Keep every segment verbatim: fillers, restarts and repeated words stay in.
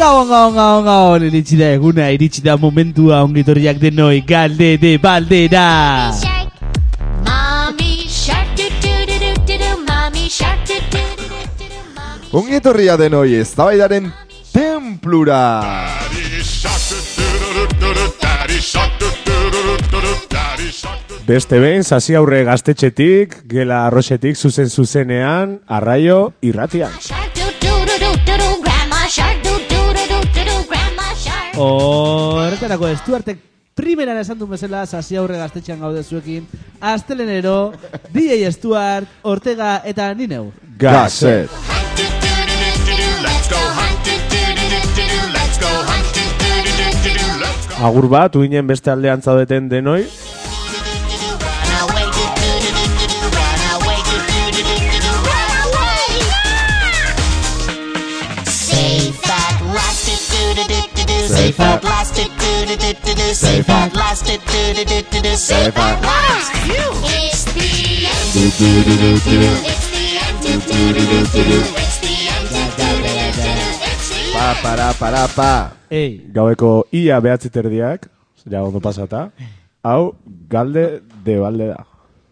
gabon, gabon, gabon, gabon, iritsi da eguna, iritsi da momentua ongitorriak denoi, galde de baldera. Ongietorria denoi eztabaidaren templura. Beste behin, sasi aurre gaztetxetik, gela arroxetik zuzen zuzenean, arraio irratian. Horretarako Stuartek primeran esan duen bezala, sasi aurre gaztetxean gaude zuekin, astelenero, D J Stuart, Ortega eta nineu. Gazet. Agur bat, uinen beste aldean zaudeten denoi. Safe at last, safe at last, safe at last. It's the end. It's the end. Pa, para, para, pa. Ei. Gaueko ia behatzi terdiak, ja ondo pasata. Hau, galde de balde da.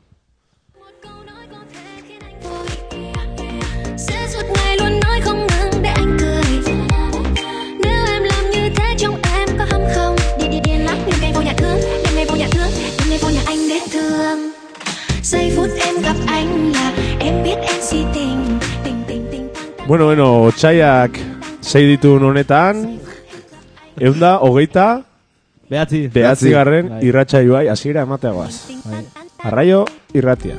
Bueno, bueno, otxaiak sei ditun honetan, eunda, hogeita, Behatzi. behatzi garren irratsaioai hasiera emateagoaz. Arraio irratia.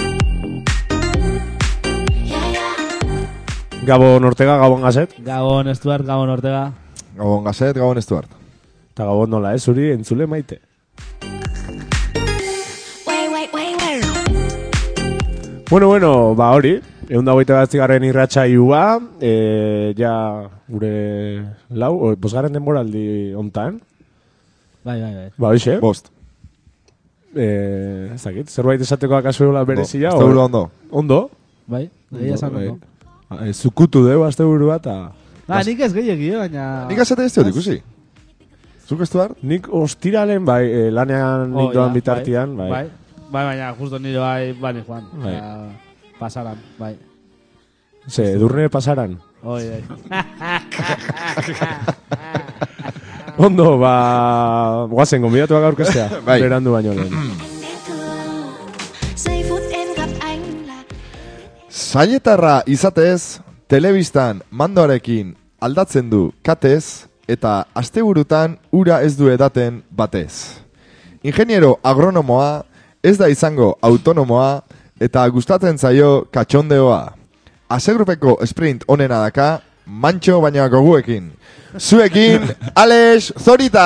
Gabon Ortega, Gabon Gazet. Gabon Stuart, Gabon Ortega. Gabon Gazet, Gabon Stuart. Eta Gabon nola, ez, zuri entzule maite. Bueno, bueno, ba hori, eunda hogeita behatzi garren irratsaioa, e, ja gure lau, o, bosgarren denboraldi hontan. Bai, bai, bai. Ba, hoxe. Bost. Eh, ez dakit, zerbait esateko akaso egola berezia? Azte buru ondo. Ondo? Bai, egia esan ondo. E, zukutu deu azte buru bat, eta... Ah, nik ez gehiagi, eh, baina... Nik azete ez diot ikusi. Zuk Stuart? Nik ostiralen, bai, e, lanean Oh, nik doan ja, bitartian, bai. Bai, bai, baina justo nire bai, bani joan. Bai. Bai. Pasaran, bai. Ze, edurne pasaran. Oi, bai. Ondo, ba... Guazen, gombidatuak aurkestea. Bai. Berandu baino lehen. Zailetarra izatez, telebistan mandoarekin aldatzen du katez, eta asteburutan ura ez du edaten batez. Ingeniero agronomoa, ez da izango autonomoa, eta gustatzen zaio katxondeoa. Asegrupeko sprint onena daka, mantxo baina goguekin. Zuekin, Alex Zorita!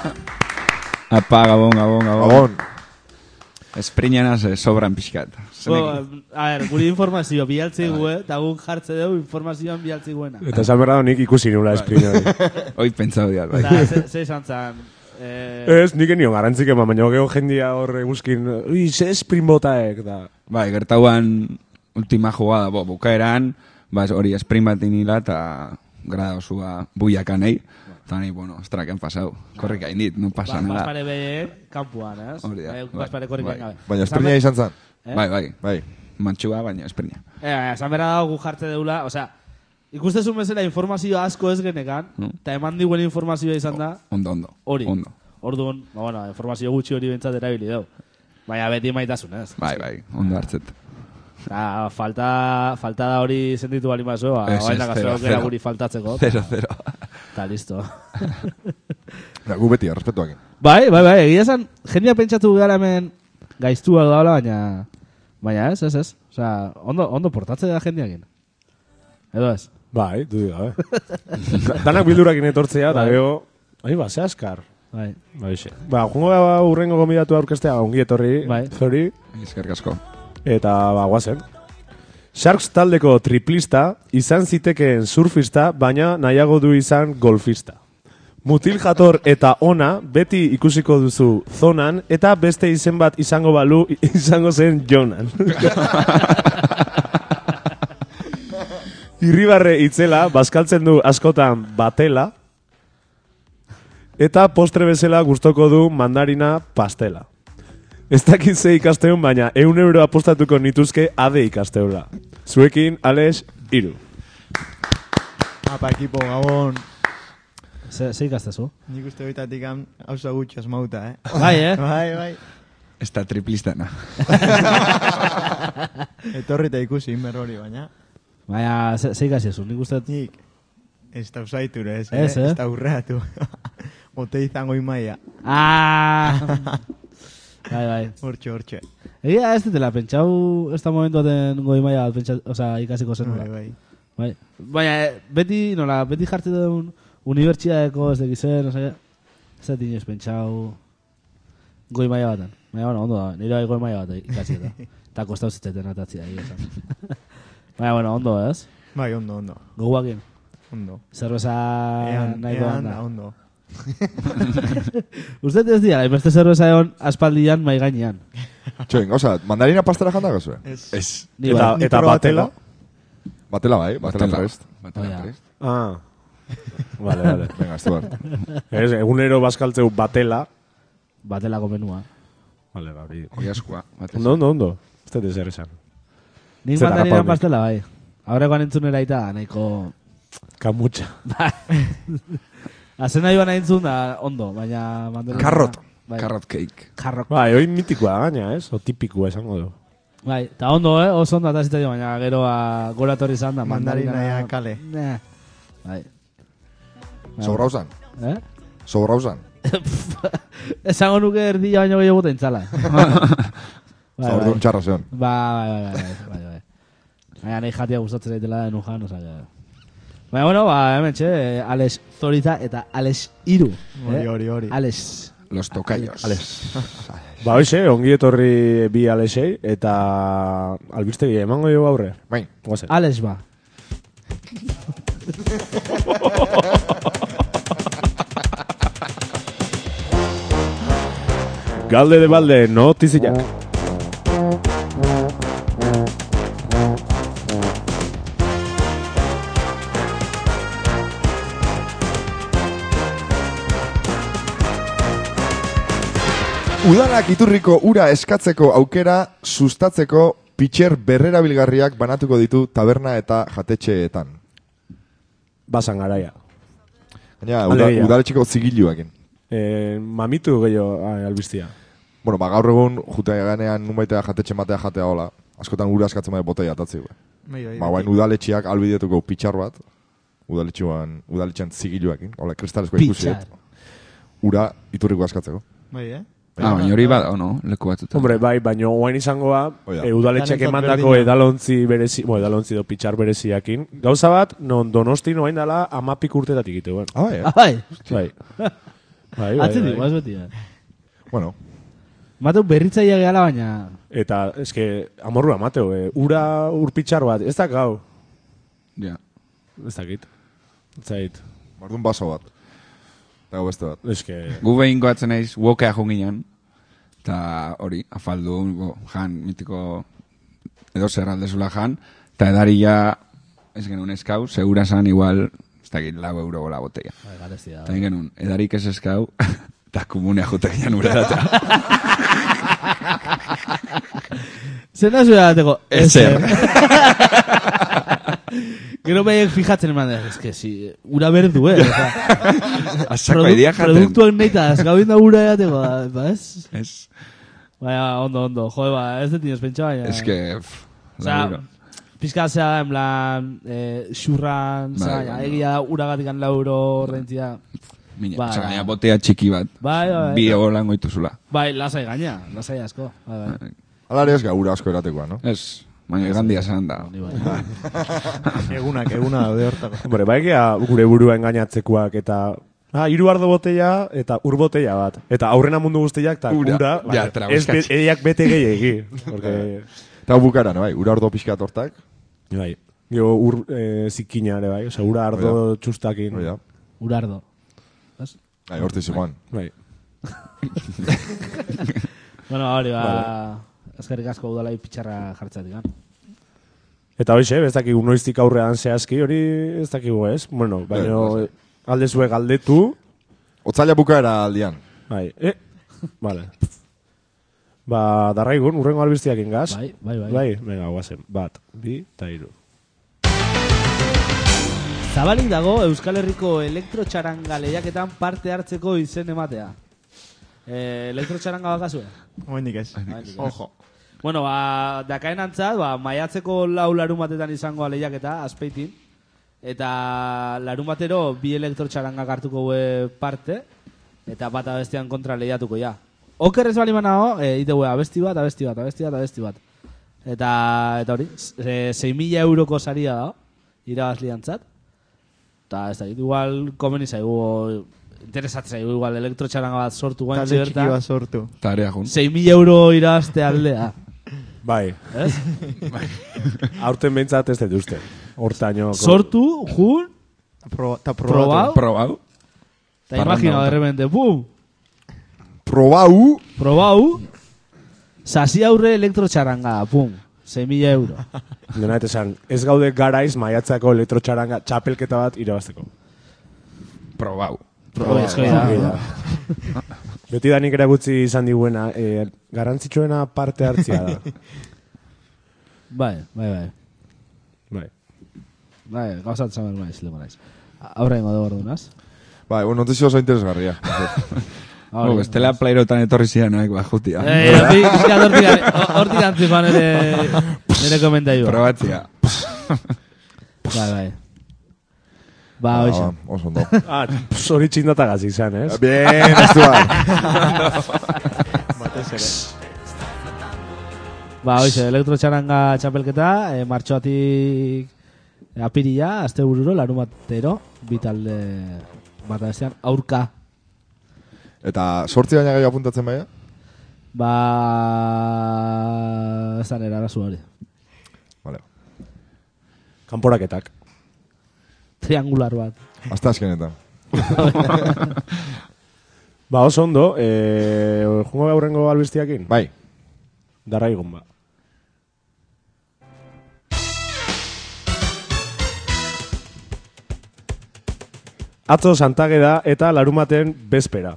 Apa, gabon, gabon, gabon. Gabon. Espriñanaz eh, sobran pixkat. Bo, a ver, guri informazio bialtzi gu, eta guk jartze dugu informazioan bialtzi guena. Eta esan berda nik ikusi nula esprin hori. Hoi pentsau diat, bai. Eta, ze- ze izan zan... Eh, Ez, nik enio garantzik ema, baina geho jendia horre guzkin, ui, ze esprin botaek, da. Bai, gertauan ultima jugada, bo, bukaeran, ba, hori esprin bat inila, eta grada osua buiakanei. Eta nahi, bueno, ostras, que han pasau. Korrik hainit, no pasa ba, nada. Paspare behe, kampuan, ez? Hori da, Eh, bai, Paspare korrik bai. gabe. Baina esprina izan zen. Eh? Bai, bai, Bai. mantxua, baina esprina. Eh, esan berra dago gu jartze deula, osea, ikustezun bezala informazio asko ez genekan, Mm. eta eman diguen informazioa izan da, Ondo, ondo. hori. Ondo. Orduan, ba, bueno, informazio gutxi hori bentsat erabili dau. Baina beti maitasunez. Bai, bai, ondo hartzet. Ah, falta, falta da hori sentitu bali mazo, ba, Ez, ez, baina zero, gaztero zero. guri faltatzeko. Zero, zero. Eta listo. Ja, gu beti, respetuakin. Bai, bai, bai, egia esan, jendia pentsatu gara hemen gaiztuak daula, baina... Baina ez, ez, ez. Osea, ondo, ondo portatze da jendiakin. Edo ez? Bai, du diga, eh. Danak bildurakin etortzea, eta Bai. gero... Ai, ba, ze askar. Bai. Ba, ixe. Ba, jungo ba, urrengo gomidatu aurkestea, ongi etorri, Bai. Zori, Eskerrik asko. eta ba, guazen. Sharks taldeko triplista, izan zitekeen surfista, baina nahiago du izan golfista. Mutil jator eta ona, beti ikusiko duzu zonan, eta beste izen bat izango balu, izango zen Jonan. Irribarre itzela, bazkaltzen du askotan batela, eta postre bezala gustoko du mandarina pastela. Ez dakit ze ikasteun, baina eun euro apostatuko nituzke ade ikasteula. Zuekin, Alex, iru. Apa, ekipo, gabon. Ze, ze ikastezu? Nik uste hoitatik hauza gutxi asmauta, eh? Bai, eh? Bai, bai. Ez da triplistana. Etorri eta ikusi, inber hori, baina. Baina, ze, ze ikastezu? Nik uste... Nik, ez da usaiture, ez, Ez, eh? Ez da urreatu. Ote izango imaia. Ah! Bai, bai. Hortxe, hortxe. Egia ez ditela, pentsau ez da momentu aten goi maia bat, pentsa, oza, ikasiko zen Bai, nola. bai. Bai. Baina, eh, beti, nola, beti jartzen duen unibertsiadeko ez dekizen, oza, ez da tinez pentsau goi maia baten. Baina, bueno, ondo da, nire bai goi maia bat ikasi eta. Eta kostau zitzeten atatzia, egia esan. Baina, bueno, ondo ez? Bai, ondo, ondo. Goguakin. Ondo. Zerbeza Ean, nahiko ean, handa. ondo. Uste ez dira, inbeste zerbeza egon aspaldian mai gainean. Txoen, oza, mandarina pastela janda gazue? Ez. Ez. Ni Eta, bai. eta batela? Batela bai, batela Batela. prest. Batela Oia. prest. Ah. Vale, vale. Venga, Stuart. Ez, egunero bazkaltzeu batela. Batelako menua. Vale, bai. Oiazkoa. Ondo, ondo, ondo. Ez dut ezer esan. Nik Zer mandarinan harrapaunik. pastela, bai. Aurrekoan entzunera eta nahiko... Kamutxa. Azen nahi baina entzun da ondo, baina... mandarina- Karrot. Bai. Carrot cake. Karrot. Bai, hoi mitikoa gaina, ez? O tipikoa esango du. Bai, eta ondo, eh? Oso ondo eta zitaio, baina gero a, gora torri izan da. Mandarina mandarina- ja kale. Nah. Bai. Sobra usan. Eh? Sobra usan. Esango nuke erdila baino gehiago guta intzala. Bai, Sobra bai. un txarra zeon. Ba, bai, bai, bai, bai, bai. Baina nahi jatia gustatzen daitela enujan, oza, que... Baina, bueno, ba, hemen txe, eh, Alex Zoriza eta Alex Iru. Hori, hori, hori. Alex. Los tocayos. Ba, hoxe, ongi etorri bi Alexei, eta albistegi emango jo aurre. Bai. Goazen. Alex ba. Galde de balde, notiziak. Udalak iturriko ura eskatzeko aukera sustatzeko pitxer berrerabilgarriak banatuko ditu taberna eta jatetxeetan. Basan garaia. Gaina, uda, Alegia. udaletxeko zigiluakin. E, mamitu gehiago ah, albistia. Bueno, ba, gaur egun jutea ganean nunbaitea jatetxe matea jatea hola. Askotan ura eskatzen bai botei atatzi. Ba, Bai, bai, ba guain udaletxiak albidetuko pitxar bat. Udaletxean, udaletxean zigiluakin. Hola, kristalezko ikusi. Pitxar. Ura iturriko eskatzeko. Bai, eh? Ah, baina hori bada, no? Leku batzutan. Hombre, bai, baino oain izangoa, Oida. e, udaletxek Danentzat emandako berdina. edalontzi berezi, bo, edalontzi do pitxar bereziakin. Gauza bat, non donosti noain dala amapik urtetatik ite, bueno. Ah, bai, eh? Ah, bai. Bai. Bai, bai, Atzen digu, bai. ez beti, eh. Bueno, Mateu berritzaia gehala, baina... Eta, eske, amorrua, Mateo, e, ura urpitxar bat, ez da gau. Ja. Ez dakit. Ez dakit. bardun baso bat. Eta beste bat. Eske, Gu behin goatzen naiz, wokea junginan. Eta hori, afaldu, bo, jan, mitiko edo zer aldezula jan. Eta edaria, ez genuen eskau, segura zan igual, ez dakit, lau euro gola boteia. Bai, garezti da. Eta genuen, edarik ez eskau, eta komunea jute ginen urera. Zer nazu edateko? Ezer. Gero behiek fijatzen eman da, eske, si, ura berdu, eh? Azako idea jaten. Produktuak neita, azgabin da ura edateko, ba, ez? Ez. Baina, ondo, ondo, jode, ba, ez dut inoz pentsa, baina... Ez que, pff, Osea, lau euro. pizkatzea da, en plan, eh, xurran, Bai, zara, bai, egia da, uragatikan lauro rentzia. Mina, Bai, oza, bai. gaina botea txiki bat. Bai, bai, Bi bai. egolan goituzula. Bai, lasai gaina, lasai asko. Bai, bai. Alare ez gaur asko eratekoa, no? Ez, baina gandia zan da. Ni bai. Egunak, eguna daude hortako. hombre, bai gea gure burua engainatzekoak eta... Ah, hiru ardo botella eta ur botella bat. Eta aurrena mundu guztiak eta Ura. ura, Ja, bai, trabeskatxe. ez be, eiak bete gehiagi. Porque, Eta bukara, no, bai, ura ordo pixka tortak. bai, gero ur e, zikina ere, bai, osea, ura ardo txustakin. Hoi da. Urardo. Ez? Bai, horti zimoan. Bai. Bueno, hori, ba... Ezkerrik asko udalai pitxarra jartzatik, gan. Eta hoxe, ez dakigu noiztik aurrean zehazki, hori ez dakigu ez. Bueno, baina aldezue galdetu. Otzaila bukaera aldian. Bai, eh, vale. Ba, darraigun, urrengo albiztiak ingaz. Bai, bai, bai. Bai, venga, guazen. Bat, bi, eta hiru. Zabalik dago Euskal Herriko elektrotxaranga lehiaketan parte hartzeko izen ematea. Eh, elektrotxaranga bakazue? Oendik ez. Ojo. Bueno, ba, dakaen antzat, ba, maiatzeko lau larun batetan izango lehiaketa, azpeitin. Eta larun batero bi elektrotxarangak hartuko gue parte, eta bat abestian kontra lehiatuko ja. Oker ez bali manao, e, ite gue abesti bat, abesti bat, abesti bat, abesti bat. Eta, eta hori, sei mila euroko saria da, irabazliantzat. Eta ez da, igual komeni zaigu, interesatzen zaigu, igual elektrotxaranga bat sortu guantxe Talde bertan. txiki bat sortu. Tarea jun. sei mila euro irabazte aldea. Bai. Ez? Aurten behintzat ez dut uste. Hortaino... Sortu, jun, Proba, ta probau, probatu. Probau. eta imagina de repente, pum, Probau. probau, sasi aurre elektrotxaranga, pum, sei mila euro. Dena eta esan, ez gaude garaiz maiatzako elektrotxaranga txapelketa bat irabazteko. Probau. Proba, esko da. Hori da. Beti da nik erakutsi izan diguena, e, garantzitsuena parte hartzia da. Bai, bai, bai. Bai. Bai, gauzat zamer maiz, lemo naiz. Aurrengo dugu ordunaz. Bai, bueno, notizio oso interesgarria. Oh, bestela playrotan etorri zian, naik, bajutia. Eh, hortik hortik antzipan nire nire komentaiua. Probatzia. Bai, bai. Ba, hoxe. Ah, oso ondo. Ah, hori txindatagaz izan, ez? Bien, ez duan. Batez ere. Ba, hoxe, elektrotxaranga txapelketa, eh, martxoatik apirila, azte bururo, larun batero, bitalde bat bestean, aurka. Eta sortzi baina gehiago apuntatzen baina? Ba, ez da nera arazu hori. Vale. Kanporaketak. Triangular bat. Hasta azkenetan. Ba, oso ondo, e, jungo gaurrengo albiztiakin? Bai. Darraigun, ba. Atzo Santageda eta larumaten bezpera.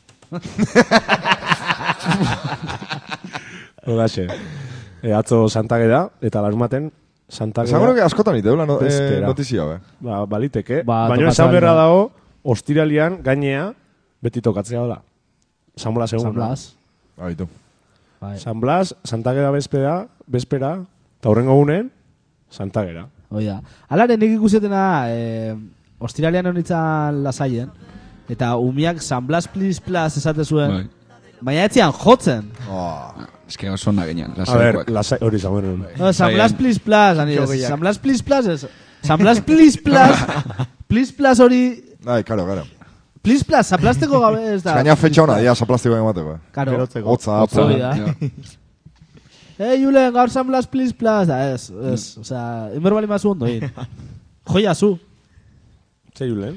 Horaxe. E, atzo Santageda eta larumaten Santageda. Esango que askotan iteula no, eh, Bezpera. notizia, be. Ba, baliteke. Ba, Baina tokatzen esan berra ari da. dago, ostiralian gainea beti tokatzea dola. San Blas egun. San Blas. Haitu. Bai. San Blas, Santageda bezpera, bezpera, eta horrengo gunen, Santagera. Oia. Alaren nik ikusetena, eh, ostiralean honitzen lasaien, eta umiak San Blas plis plas esate zuen, Bai. baina etzian jotzen. Oh. Ez que oso nagenean. A ver, lasai, hori zagoen. No, San Zaian. Blas plis plas, ani, Jogiak. San Blas plis plas, ez. San Blas plis plas, plis plas hori, Ai, karo, karo. plis plas, zaplasteko gabe ez da. Gaina fetxa hona, dia, zaplastiko emateko. Karo. Berotzeko. Hotza, Hotza. hotza. Hori da. Eh, Julen, gaur San Blas plis plas, da, ez, ez. Osea, inber bali mazu ondo, in. Joia zu. Zer julen?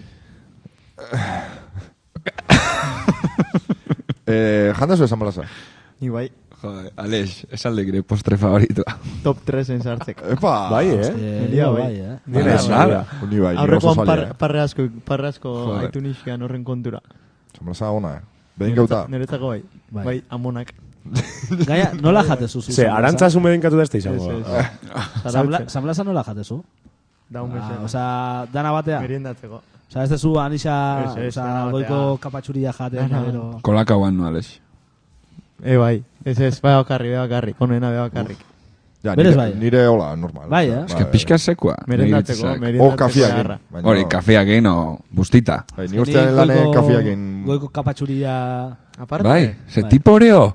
Eh, janda zu esan balasa. Ni bai, Joder, Aleix, esalde gire postre favoritoa. top tresen sartzeko. Epa! Bai, eh? Eh, Elia, bai, bai. eh. Nire Bai, esan. Uni bai, nire oso Aurrekoan salia, par, eh? parre asko, parre asko Joder. aitu nixkian horren kontura. Esan balasa ona, eh? Behin gauta. Niretzako bai. Bai. Bai, amonak. Gaia, nola jatezu zu? Ze, arantzazu medenkatu da ez da Ez, izango. ez. San Zarautzen. San Blasa nola jatezu? Da un Ah, bezala. osea, dana batea. Meriendatzeko. Osea, ez dezu anisa, Ez, ez, osea, dana batea. goiko kapatxuria jatea, Dana. gero... Kolaka guan no, Aleix. E, bai. Ez, ez, bai bakarrik, bai bakarrik. Onena, bai bakarrik. Ja, Berez nire, bai. nire hola, normal. Bai, eh? Ez que pixka sekua. Merendatzeko, O merendatzeko kafiak. garra. Hori, kafiak egin o bustita. Bai, ni ustean lane Goiko- kafiakin... Goiko kapatxuria... Aparte, Bai, ze Bai. tipo oreo.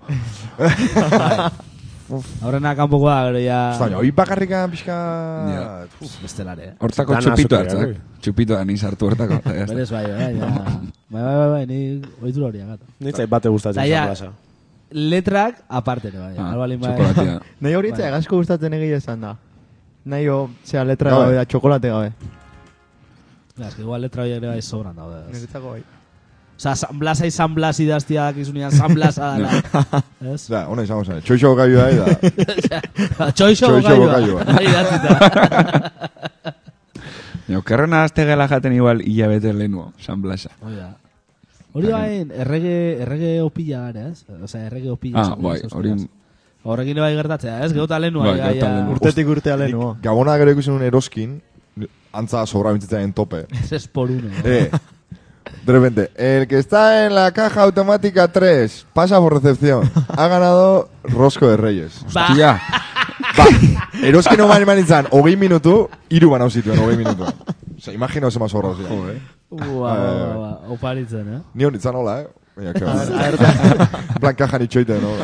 Aurrena kanpoko da, gero ya... Baina, hoi bakarrikan pixka... Ja. Uf, Bestelare, eh? Hortako Dana txupito azukrea, hartzak. bai. Txupito da ni sartu hortako. eta ya está. Berez bai, bai, ja. Bai, bai, bai, bai, ni oitura horiak, gata. Nitzai bate gustatzen Ta ja, San Blasa. letrak aparte, bai. Ah, Albalin bai... txokolatea. nahi horitzea Bai. gasko gustatzen egia esan da. Nahi ho, zera letra Gabe. gabe da, txokolate gabe. Ja, es que igual letra horiek ere bai sobran daude. ez. Niretzako bai. Osa, San Blasa y San Blas idaztia dakizunean San Blasa dala. Ez? Da, ona izango zen. Txoixo gaioa da. Txoixo Txoixo gaioa. gaioa. Idatzita. Okerrena aztegela jaten igual hilabete lehenuo, San Blasa. Hori da. Hori bain, errege, errege opila gara, ez? Osa, errege opila. Ah, bai, hori... Horrekin bai gertatzea, ez? Geota lehenua. Bai, geota lehenua. Urtetik urtea lehenua. Gabona gero ikusen un eroskin, antza sobra bintzitzen tope. Es por uno. Eh, de repente, el que está en la caja automática tres, pasa por recepción, ha ganado Rosco de Reyes. Hostia. Ba, eroskin oman eman izan, hogei minutu, iru banau zituen, hogei minutu. Osa, imagina ose más horra zian. Ua, ua, ua, oparitzen, eh? Ni honitzen hola, eh? Baina, en plan, kajan itxoite, no?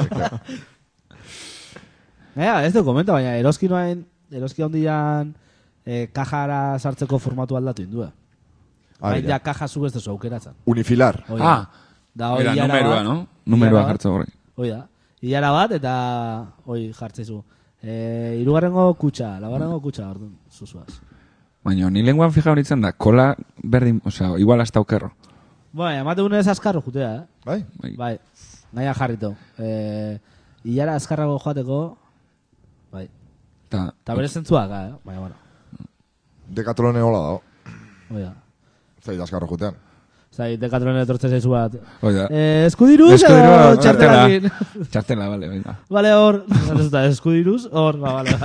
Ea, ez du komenta, baina eroski noain, eroski hondian eh, kajara sartzeko formatu aldatu indua. Baina ja kaja zu ez dezu aukeratzen. Unifilar. Oida. Ah, da, oi, era ilara numeroa, bat, no? Numeroa ilara jartza horri. Hoi da. Ilara bat eta hoi jartzeizu. Eh, irugarrengo kutxa, laugarrengo kutxa, orduan, zuzuaz. Baina, ni lenguan fija horitzen da, kola berdin, osea, igual hasta okerro. Baina, emate unez azkarro jutea, eh? Bai? Bai. Bai, naia jarrito. Eh, ilara azkarrago joateko, bai. Ta, Eta bere zentzuak, eh? Baina, bueno. Dekatlone hola dago. Oida. Zait azkarro jutean. Zai, dekatronen etortzen zaizu bat. Oida. Eh, eskudiruz Eskudirua, edo txartelakin? Txartela, bale, venga. Vale, hor. Eta eskudiruz, hor, ba, vale.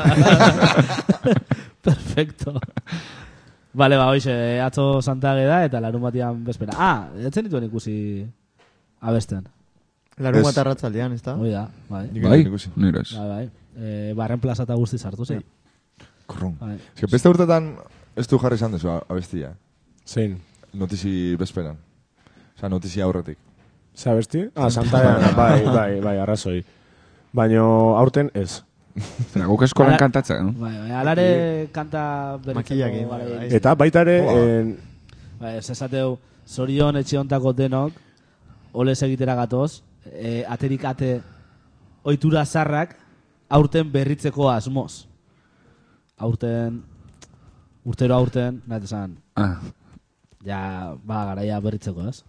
Perfecto. Vale, ba, hoxe, atzo Santage da eta larun batian bezpera. Ah, etzen dituen ikusi abesten. Larun Ez. bat arratzaldean, ez da? Hoi da, bai. Nik Bai, egin ikusi. nire ez. Bai, bai. Eh, barren plazata guzti sartu zen. Korron. Bai. Ez que beste urtetan ez du jarri izan dezu abestia. Zein. Notizi bezperan. Osa, notizi aurretik. Zer abesti? Ah, Santaean, bai, bai, bai, arrazoi. Baina aurten ez. Zera, guk eskolan Ala- kantatzen, no? Bai, bai, alare kanta Makillak, berritzeko bai, garaia. bai. Eta baita ere, Hoa. en, Bai, ez esateu, zorion etxe hontako denok, olez egitera gatoz, e, aterik ate ohitura zarrak aurten berritzeko asmoz. Aurten, urtero aurten, nahi esan, Ah, ja, ba, garaia berritzeko, ez?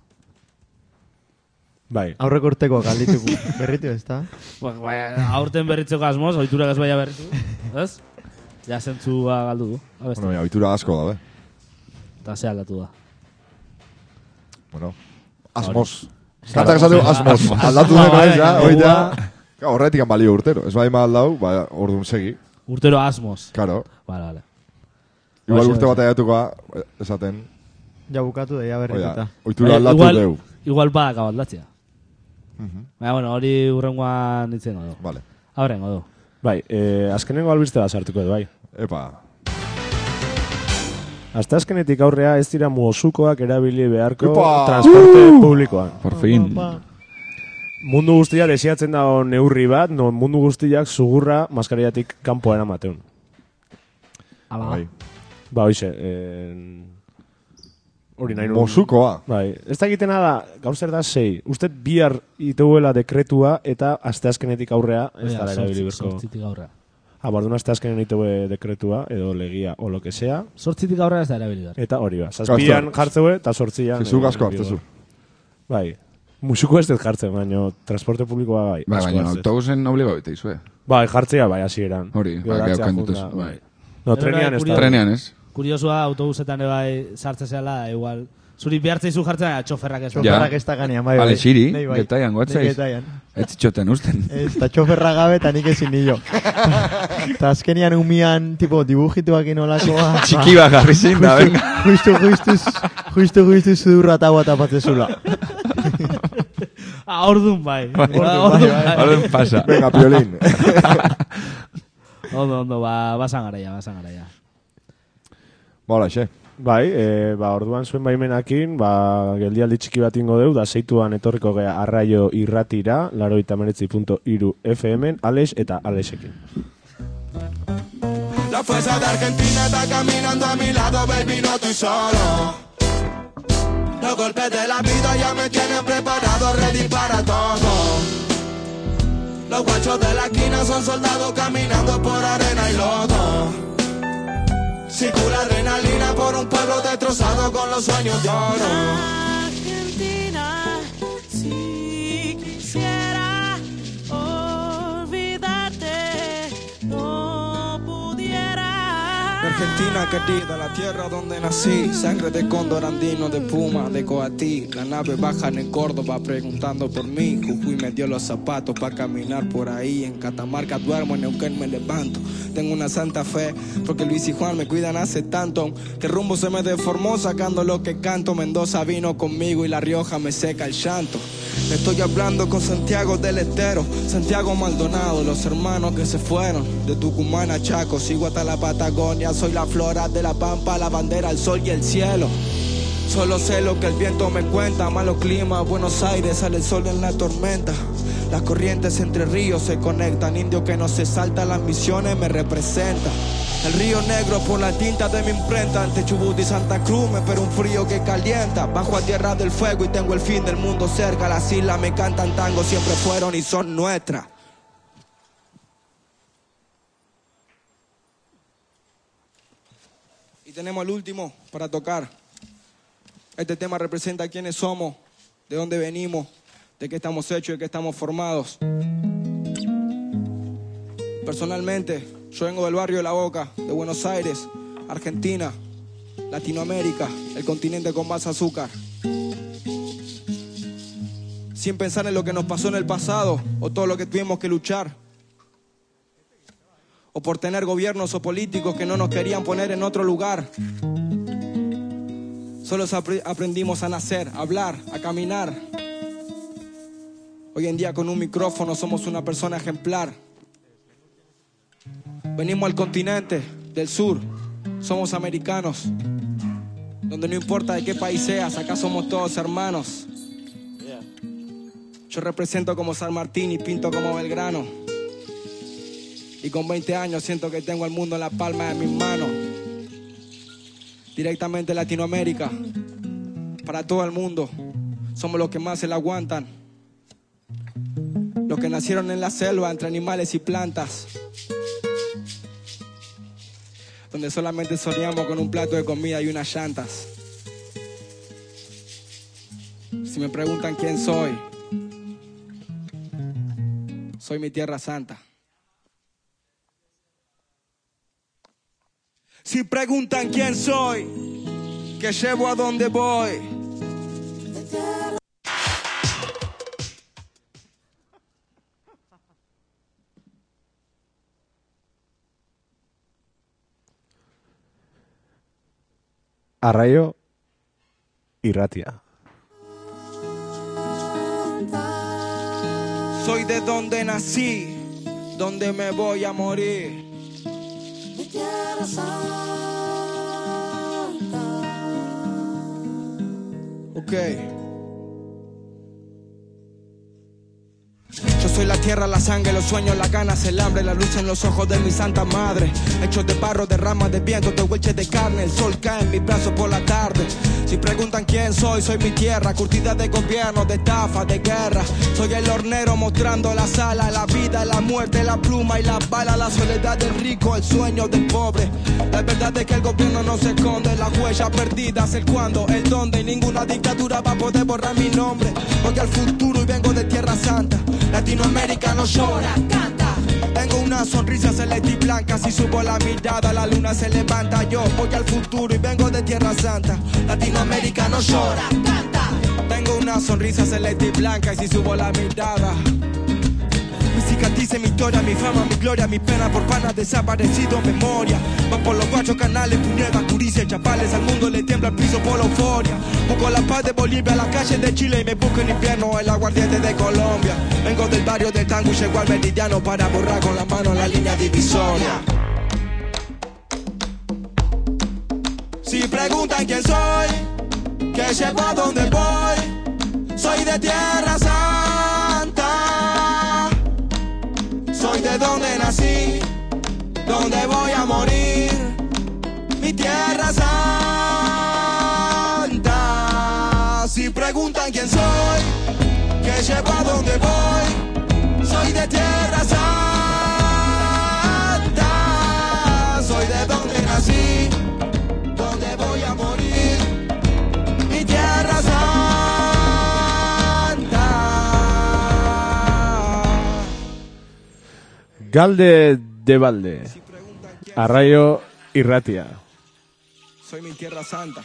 bai. Aurreko urteko galdituko. Berritu, ez da? Ba, bai, aurten berritzeko asmoz, ohitura ez baia berritu, ez? Ja, zentzua galdu du, abeste. Bueno, baina, ohitura asko da, be. Eta ze aldatu da. Bueno, asmos. Kantak esatu asmos. Aldatu Ba, dena bai, ez, ja, bai, oita. bai. Claro, horretik han balio urtero. Ez bai ma aldau, ba, orduan segi. Urtero asmoz. Claro. Vale, vale. Igual Hoxe, urte hoxe. bat aiatuko esaten. Ja bukatu da, ja Oida, berrituta. ohitura Eh, aldatu igual, deu. Igual badaka aldatzea. Mhm. Baina, bueno, hori urrengoan ditzen godu. Vale. Aurrengo du. Bai, eh, azkenengo albiste da sartuko edo, bai. Epa. Azte azkenetik aurrea ez dira muozukoak erabili beharko Epa! transporte publikoan. por fin. Mundu guztia desiatzen dago neurri bat, no mundu guztiak zugurra maskariatik kanpo eramateun. Ala. Bai. Ba, hoxe, en... hori nahi nuen. Mozukoa. Bai, ez da egitena da, gaur zer da sei. Usted bihar iteguela dekretua eta azte azkenetik aurrea ez Oida, da erabili berko. Sortzitik aurrea. Ah, bardun azte azkenen itegue dekretua edo legia o lo que sea, Sortzitik aurrea ez da erabili behar. eta hori ba. Zazpian jartzeue eta sortzian. Jesu eh, gasko erabili hartzezu. behar. Bai. Musuko ez dut jartzen, baina transporte publikoa bai. Bai, asko baina hartzen. autobusen obligo bete izue. Bai, jartzea bai hasieran. Hori, Gero bai, hartzea gaukan junda, dutuz, bai. No, trenean ez da. Kurioso- Trenean, ez? Kuriosua autobusetan ere bai sartze zehala, igual. Zuri behartzeizu jartzen, baina txoferrak ez da. Ja. Txoferrak ez da ganean, bai, bai. Ale, xiri, Nei, bai. getaian, guatzaiz. Nei, getaian. Ez zitxoten usten. Ez, eta txoferra gabe eta nik ezin nio. Eta azkenian umian, tipo, dibujituak inolakoa. Txiki bat jarri zin da, venga. Justu, justu, justu, justu sudurra eta guata patzezula. Ah, ordun bai. Ordun bai, Ordun bai. Orden pasa. Venga, piolín. Ondo, ondo, ba, basan garaia, basan garaia. Ba, hola, xe. Bai, e, ba, orduan zuen baimenakin, ba, geldialdi txiki bat ingo deu, da zeituan etorriko gea arraio irratira, laroita meretzi punto iru F M-en, Alex eta Alexekin. La fuerza de Argentina está caminando a mi lado, baby, no estoy solo. Los golpes de la vida ya me tienen preparado, ready para todo. Los guachos de la esquina son soldados caminando por arena y lodo. Circula adrenalina por un pueblo destrozado con los sueños de oro. Argentina, si quisiera olvidarte, no pudiera. Mi Argentina querida, la tierra donde nací, sangre de cóndor andino, de puma, de coatí. La nave baja en Córdoba preguntando por mí. Jujuy me dio los zapatos para caminar por ahí. En Catamarca duermo, en Neuquén me levanto. Tengo una santa fe, porque Luis y Juan me cuidan hace tanto, que el rumbo se me deformó sacando lo que canto. Mendoza vino conmigo y La Rioja me seca el llanto. Me estoy hablando con Santiago del Estero, Santiago Maldonado, los hermanos que se fueron de Tucumán a Chaco, sigo hasta la Patagonia. Soy la flora de la pampa, la bandera, el sol y el cielo. Solo sé lo que el viento me cuenta, malo clima, Buenos Aires, sale el sol en la tormenta. Las corrientes entre ríos se conectan, indio que no se salta, las misiones me representa. El río Negro por la tinta de mi imprenta, ante Chubut y Santa Cruz me espera un frío que calienta. Bajo a tierra del fuego y tengo el fin del mundo cerca, las islas me cantan tango, siempre fueron y son nuestras. Y tenemos el último para tocar. Este tema representa quiénes somos, de dónde venimos, de qué estamos hechos y de qué estamos formados. Personalmente, yo vengo del barrio de La Boca, de Buenos Aires, Argentina, Latinoamérica, el continente con más azúcar. Sin pensar en lo que nos pasó en el pasado o todo lo que tuvimos que luchar. O por tener gobiernos o políticos que no nos querían poner en otro lugar. Solo aprendimos a nacer, a hablar, a caminar. Hoy en día con un micrófono somos una persona ejemplar. Venimos al continente del sur, somos americanos, donde no importa de qué país seas, acá somos todos hermanos. Yo represento como San Martín y pinto como Belgrano. Y con veinte años siento que tengo el mundo en la palma de mis manos. Directamente en Latinoamérica, para todo el mundo, somos los que más se la aguantan. Los que nacieron en la selva, entre animales y plantas, donde solamente soñamos con un plato de comida y unas llantas. Si me preguntan quién soy, soy mi tierra santa. Si preguntan quién soy, qué llevo a dónde voy. Arraio Irratia. Soy de donde nací, donde me voy a morir. Mi tierra santa. Ok. Yo soy la tierra, la sangre, los sueños, las ganas, el hambre, la luz en los ojos de mi santa madre. Hechos de barro, de ramas, de viento, de huelches de carne. El sol cae en mis brazos por la tarde. Si preguntan quién soy, soy mi tierra, curtida de gobierno, de estafa, de guerra. Soy el hornero mostrando la sala, la vida, la muerte, la pluma y la bala. La soledad del rico, el sueño del pobre. La verdad es que el gobierno no se esconde, las huellas perdidas, el cuándo, el dónde. Y ninguna dictadura va a poder borrar mi nombre. Voy al futuro y vengo de Tierra Santa. Latinoamérica no llora, canta. Tengo una sonrisa celeste y blanca. Si subo la mirada, la luna se levanta. Yo voy al futuro y vengo de Tierra Santa. Latinoamérica no llora, canta. Tengo una sonrisa celeste y blanca. Y si subo la mirada, mi cicatriz, mi historia, mi fama, mi gloria, mi pena por panas desaparecido, memoria. Van por los cuatro canales, Puñuelas, Curicia, Chapales. Al mundo le tiembla el piso por la euforia. Busco la paz de Bolivia, las calles de Chile. Y me busco en invierno el aguardiente de Colombia. Vengo del barrio del tango y llego al meridiano para borrar con la mano la línea divisoria. Si preguntan quién soy, que llevo a dónde voy, soy de Tierra Santa. Soy de donde nací, donde voy a morir, mi Tierra Santa. Si preguntan quién soy, que llevo a dónde voy, soy de Tierra Santa. Soy de donde nací, donde voy a morir, mi Tierra Santa. Galde de balde. Arraio irratia. Soy mi tierra santa.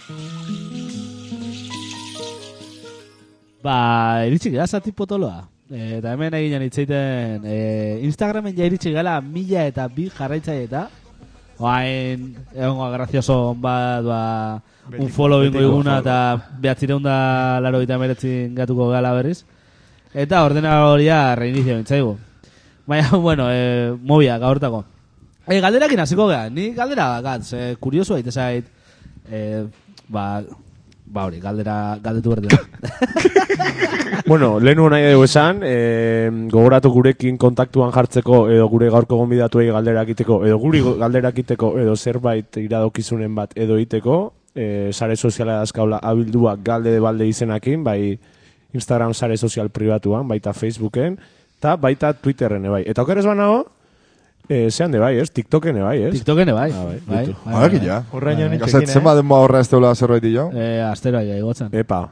Ba, iritsi gara zati potoloa. E, eta hemen eginen itzeiten e, Instagramen ja iritsi gara mila eta bi jarraitzaile eta oain egongo grazioso bat ba, un following goiguna eta behatzireun da laro eta meretzin gatuko gala berriz. Eta ordenadoria reinizio bintzaigu. Baina, bueno, e, mobia gaurtako. E, galderakin hasiko gara. Ni galdera gatz, e, kurioso haite zait. E, ba, ba hori, galdera galdetu berdea. Bueno, lehenu nahi dugu esan, e, gogoratu gurekin kontaktuan jartzeko edo gure gaurko gonbidatuei galdera egiteko edo guri galdera egiteko edo zerbait iradokizunen bat edo egiteko, e, sare soziala dazkaula abilduak galde de balde izenakin, bai Instagram sare sozial pribatuan, baita Facebooken, eta baita Twitterren bai. Eta okeres banago, e, zean de bai, ez? TikToken bai, ez? TikToken bai. Ah, bai, bai, bitu. bai, Ahora que bai. ya. Horraino Bai, bai. nitzekin, Gazetzen ba denboa horra ez teula zerbait jo? Eh, asteroa ja igotzen. Epa.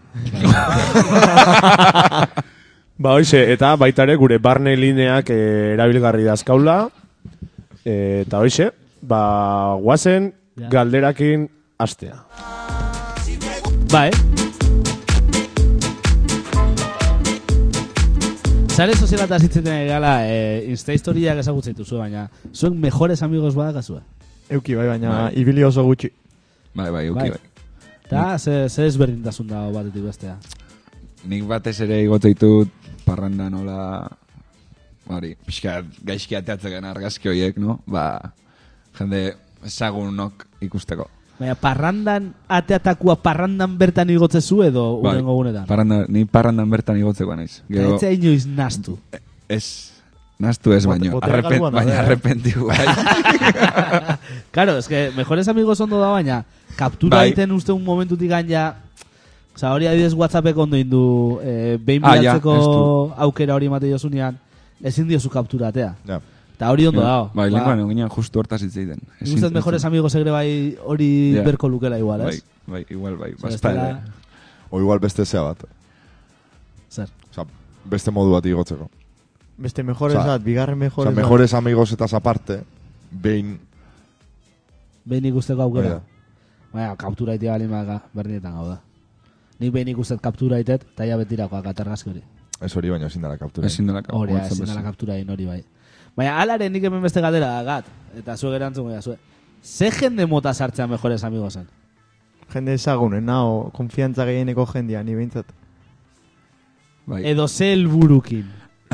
Ba, hoxe, eta baita ere gure barne lineak e, erabilgarri dazkaula. E, eta hoxe, ba, guazen Ja. galderakin astea. Bai. Sare sozialataz hitzeten gala, eh, Insta historiak ezagutzen dituzu, baina zuen mejores amigos badakazue. Euki bai, baina Bai. ibili oso gutxi. Bai, bai, uki Bai. bai. Eta ze, ze ezberdintasun dago batetik bestea. Nik batez ere igote ditut parranda nola, hori, pixka gaizki ateatzen argazki horiek, no? Ba, jende ezagunok ikusteko. Baina parrandan ateatakua parrandan bertan igotzezu edo Bai, urengo gunetan. parranda, ni parrandan bertan igotzeko naiz. Eta etzea inoiz nastu. Ez, naztu ez Bote- baino, botea arrepen, galduan baina daude, eh? arrepentiu, bai. Claro, es que mejores amigos ondo da, baina kaptura Bai. egiten uste un momentutik gaina. Osa, hori adibidez WhatsAppeko ondo indu, eh, behin Ah, ja, bilatzeko ez du. aukera hori emate jozunean, ezin diozu kaptura atea. Ja. Eta hori ondo dago. Bai, lenguan eginean justu hortaz hitzeiten. Nik uste mejores amigos egre bai hori Ja. berko lukela igual, Bai, ez? bai, igual, bai, Osea, ez basta dela- ere. O igual beste zea bat. Zer. Osa, beste modu bat igotzeko. Beste mejores Osa, bat, bigarren Osa, mejores bat. mejores amigos etaz aparte, behin... Behin ikusteko aukera. Bai da. Baina, kaptura itea bali maga, berdinetan gau da. Nik behin ikustet kaptura itet, eta ja betirakoak atargazki hori. Ez hori baino ezin dara kaptura. Ezin dela Hori, ezin dela kaptura egin hori bai. Baina, alaren nik hemen beste galdera gat, eta zuek erantzun goia, zuek. Ze jende mota sartzea mejores amigosen? Jende ezagunen, nao, konfiantza gehieneko jendia, ni behintzat. Bai. Edo ze helburukin.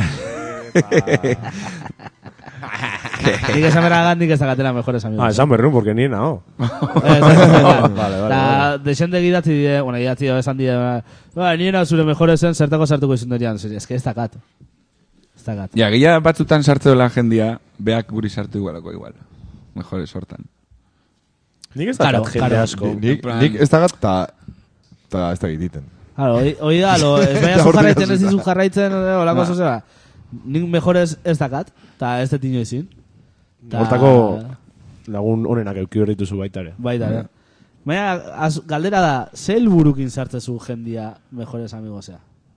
Nik esan bera gat, nik ez dagatela mejores amigos. Ah, esan berrun, porque ni nao. Eh, esan gat. Vale, vale, Ta, desende gidatzi die, bueno, gidatzi dio esan die, ba, nire zure mejoresen zertako sartuko izan durian. Ez que ez dakat. Ez dakat. Ja, gila batzutan sartu dela jendia, beak guri sartu igualako igual. Mejores hortan. Nik ez Claro, dakat jende claro. asko. Nik, En plan- nik ez dagat ta, ta ez da egiten. Claro, hoi- hoi da, lo, ez baina Ja, zu hor jarraitzen, ez dira dizu jarraitzen, eh, olako Ba. zozera. Nik mejores ez dakat, eta ez dut inoizin. Ta- Hortako lagun honenak euki horrituzu baita ere. Baita, eh. Baina, az, galdera da, ze helburukin sartzezu jendia mejores amigosea?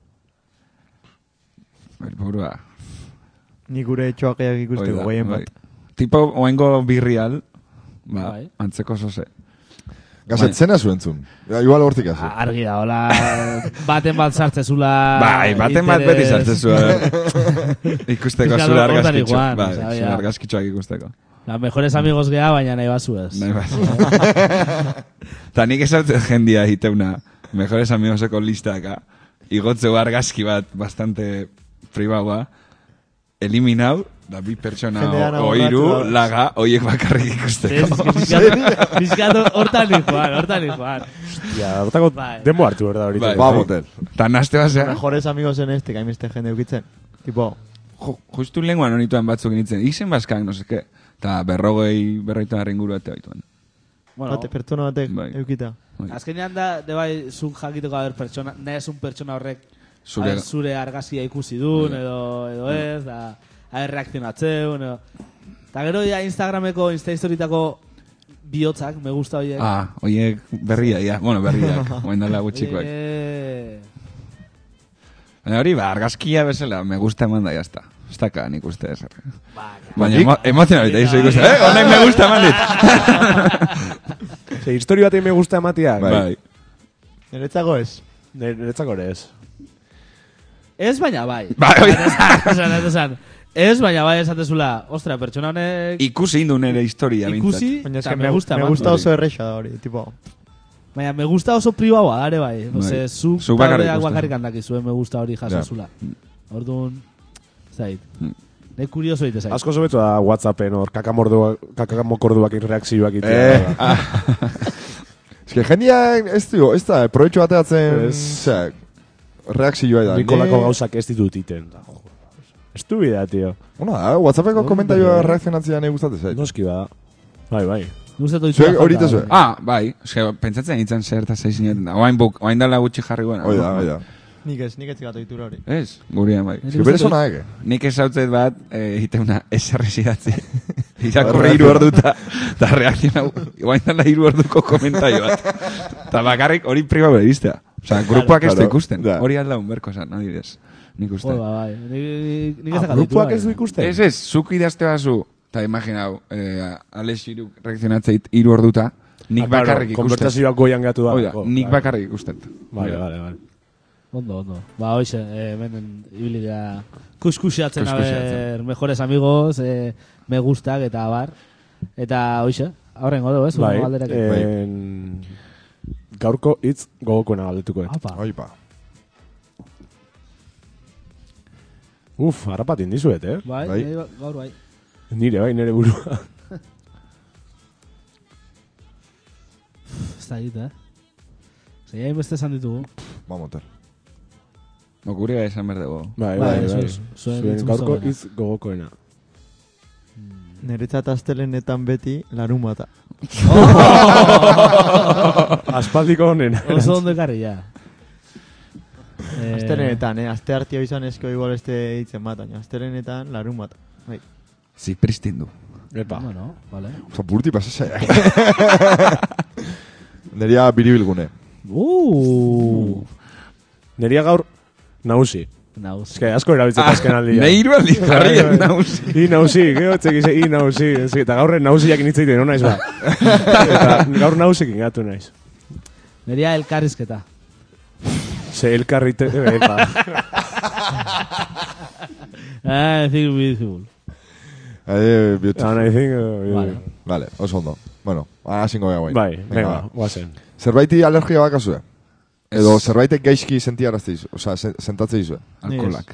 Helburua. Ni gure etxoakeak Hoi ikusteko, da, goien bai. bat. Tipo, oengo birrial, ba, Bai. antzeko zoze. Gazet, zena zuen zuen. Ja, igual hortik hazu. Argi da, hola, baten bat sartzezula... Bai, baten bat beti interes- sartzezu, eh. Ikusteko Pixka zure hortan argazkitxo. igual, Bai, sabia. zure argazkitxoak ikusteko. La mejores amigos gea, baina nahi bazu ez. Nahi bat. Ta nik esautzen jendia egiteuna, mejores amigoseko listaka, igotzeu argazki bat bastante pribaua, eliminau, da bi pertsona Jendea nago o hiru, borratxu da. laga, oiek bakarrik ikusteko. Bizkatu hortan ni joan, hortan ni joan. Ja, hortako Bai. demo hartu berda horita. Bai. Ba, motel. Ta naste basea, Mejores amigos en este, gaimeste jende eukitzen. Tipo, ju, justu lenguan honituan batzuk nintzen, izen bazkak, no seke, ta berrogei, berroita inguru ate baituan. Bueno, bate pertsona batek Bai. eukita. Bai. azkenean da, de bai, zuk jakiteko haber pertsona, nahi un pertsona horrek Zure- zure, zure argazia ikusi duen, Bai. edo, edo ez, da, haber reakzionatzeun, edo. Eta gero ja Instagrameko, Insta historitako bihotzak, me gusta horiek. Ah, oiek berria, ja, bueno, berriak, oen dela gutxikoak. Eh, Baina hori, ba, argazkia bezala, me gusta eman da, jazta. ez daka nik uste ez. Baina emo, emozionalita izo ikuste. Eh, honek me gusta eman dit. Ze, histori bat me gusta ematiak. Bai. Niretzako ez. Niretzako ere ez. Ez baina bai. Bai. Esan, esan. Ez baina bai esatezula, ostra, pertsona honek Ikusi indu nere historia, ikusi, Baina eta eske me gusta. me man. gusta oso erreixa da hori, tipo. Baina me gusta oso pribaua, dare bai. Bai. Ose, zuk Zuk bakarrik taldeak gustatzen. bakarrik handakizuen me gusta hori Ja. jasozula. Orduan, zait. Mm. Ne kurioso ite zait. Asko zobetu da WhatsAppen hor kakamorduak, kakamokorduak reakzioak Eh, itea. ah. Ez que jendeak ez du, ez da, proietxo bateatzen, Ez. zera, reakzioa da. Nikolako Ne- gauzak ez ditut iten. Da, jo. Ez du bidea, tio. Ona da, WhatsAppeko No, komentaioa bai. reakzionatzea nahi gustatzen zait. Noski bada. Bai, bai. Gustatu Zuek hori ite zuen? Ah, bai. Eske, pentsatzen nintzen zer eta zeiz zineten da. Oain buk, oain dala gutxi jarri guen. Hoi da, hoi da. Nik ez, nik ez gatu ditura hori. Ez, gurean bai. Ez que bere zona ege. Nik esautzet bat, eh, iteuna, eserrez idatzi. Irakurri hiru orduta, eta reakzionau, oain dala hiru orduko komentaio bat. Eta bakarrik hori pribau beristea. Osa, grupuak ez du Claro, ikusten. da. Hori alda un berko esan, adibidez. Nik uste. Joder, bai. Nik nik ez Ah, dakatu grupuak ditua, ez du bai. ikusten. Ez ez, zuk idazte bazu, eta imaginau, eh, Alex iruk reakzionatzeit hiru orduta, nik Ah, claro, bakarrik ikusten. konbertsazioak goian gatu da. Oida, Jo, nik bai. bakarrik ikusten. Vale, vale, vale. Ondo, ondo. Ba, hoxe, eh, hemen ibilidea kuskusiatzen, a Kuskusiatzen. ver, mejores amigos, eh, me gustak eta abar. Eta hoxe, aurren godo, ez? Bai, Bai, galderak. en... gaurko hitz gogokoena galdetuko. eh. Apa. Oipa. Uf, harrapat indizuet, eh? Bai, Bai. bai, gaur bai. Nire, bai, nire burua. Ez da egit, eh? Zeia inbeste esan ditugu. Va motor. Okuri esan berdego. Bai, Bai, bai, bai. zuen- zuen Zuen hitz gaurko gustokoena. hitz gogokoena. Niretzat astelenetan beti larun bata. Aspaldiko honena. Oso ondo ekarri, ja. Eh, Astelenetan, eh? Aste hartia izan esko igual este hitzen bat, baina astelenetan larun bata. Bai. Zipristin du. Epa. Bueno, vale. Osa, burti pasasea. Neria biribilgune. Uh, Neria gaur nausi. nauz. Ez que asko erabiltzen azken aldia. Ne hiru aldiz jarrien nauzi. I nausi, gero txekize, i nausi. Ez que, eta gaurren nausiak initzaiten, no naiz ba. Eta gaur nausik ingatu naiz. Neria elkarrizketa. Ze elkarrite... Epa. Ah, I think beautiful. Eh, beautiful. And I think... uh, Vale. Vale, oso ondo. Bueno, asingo gea guain. Bai, venga, guazen. Zerbaiti alergia bakazue? Edo zerbaitek gaizki sentiarazte izu? Osa, se- sentatze izue? Alkolak.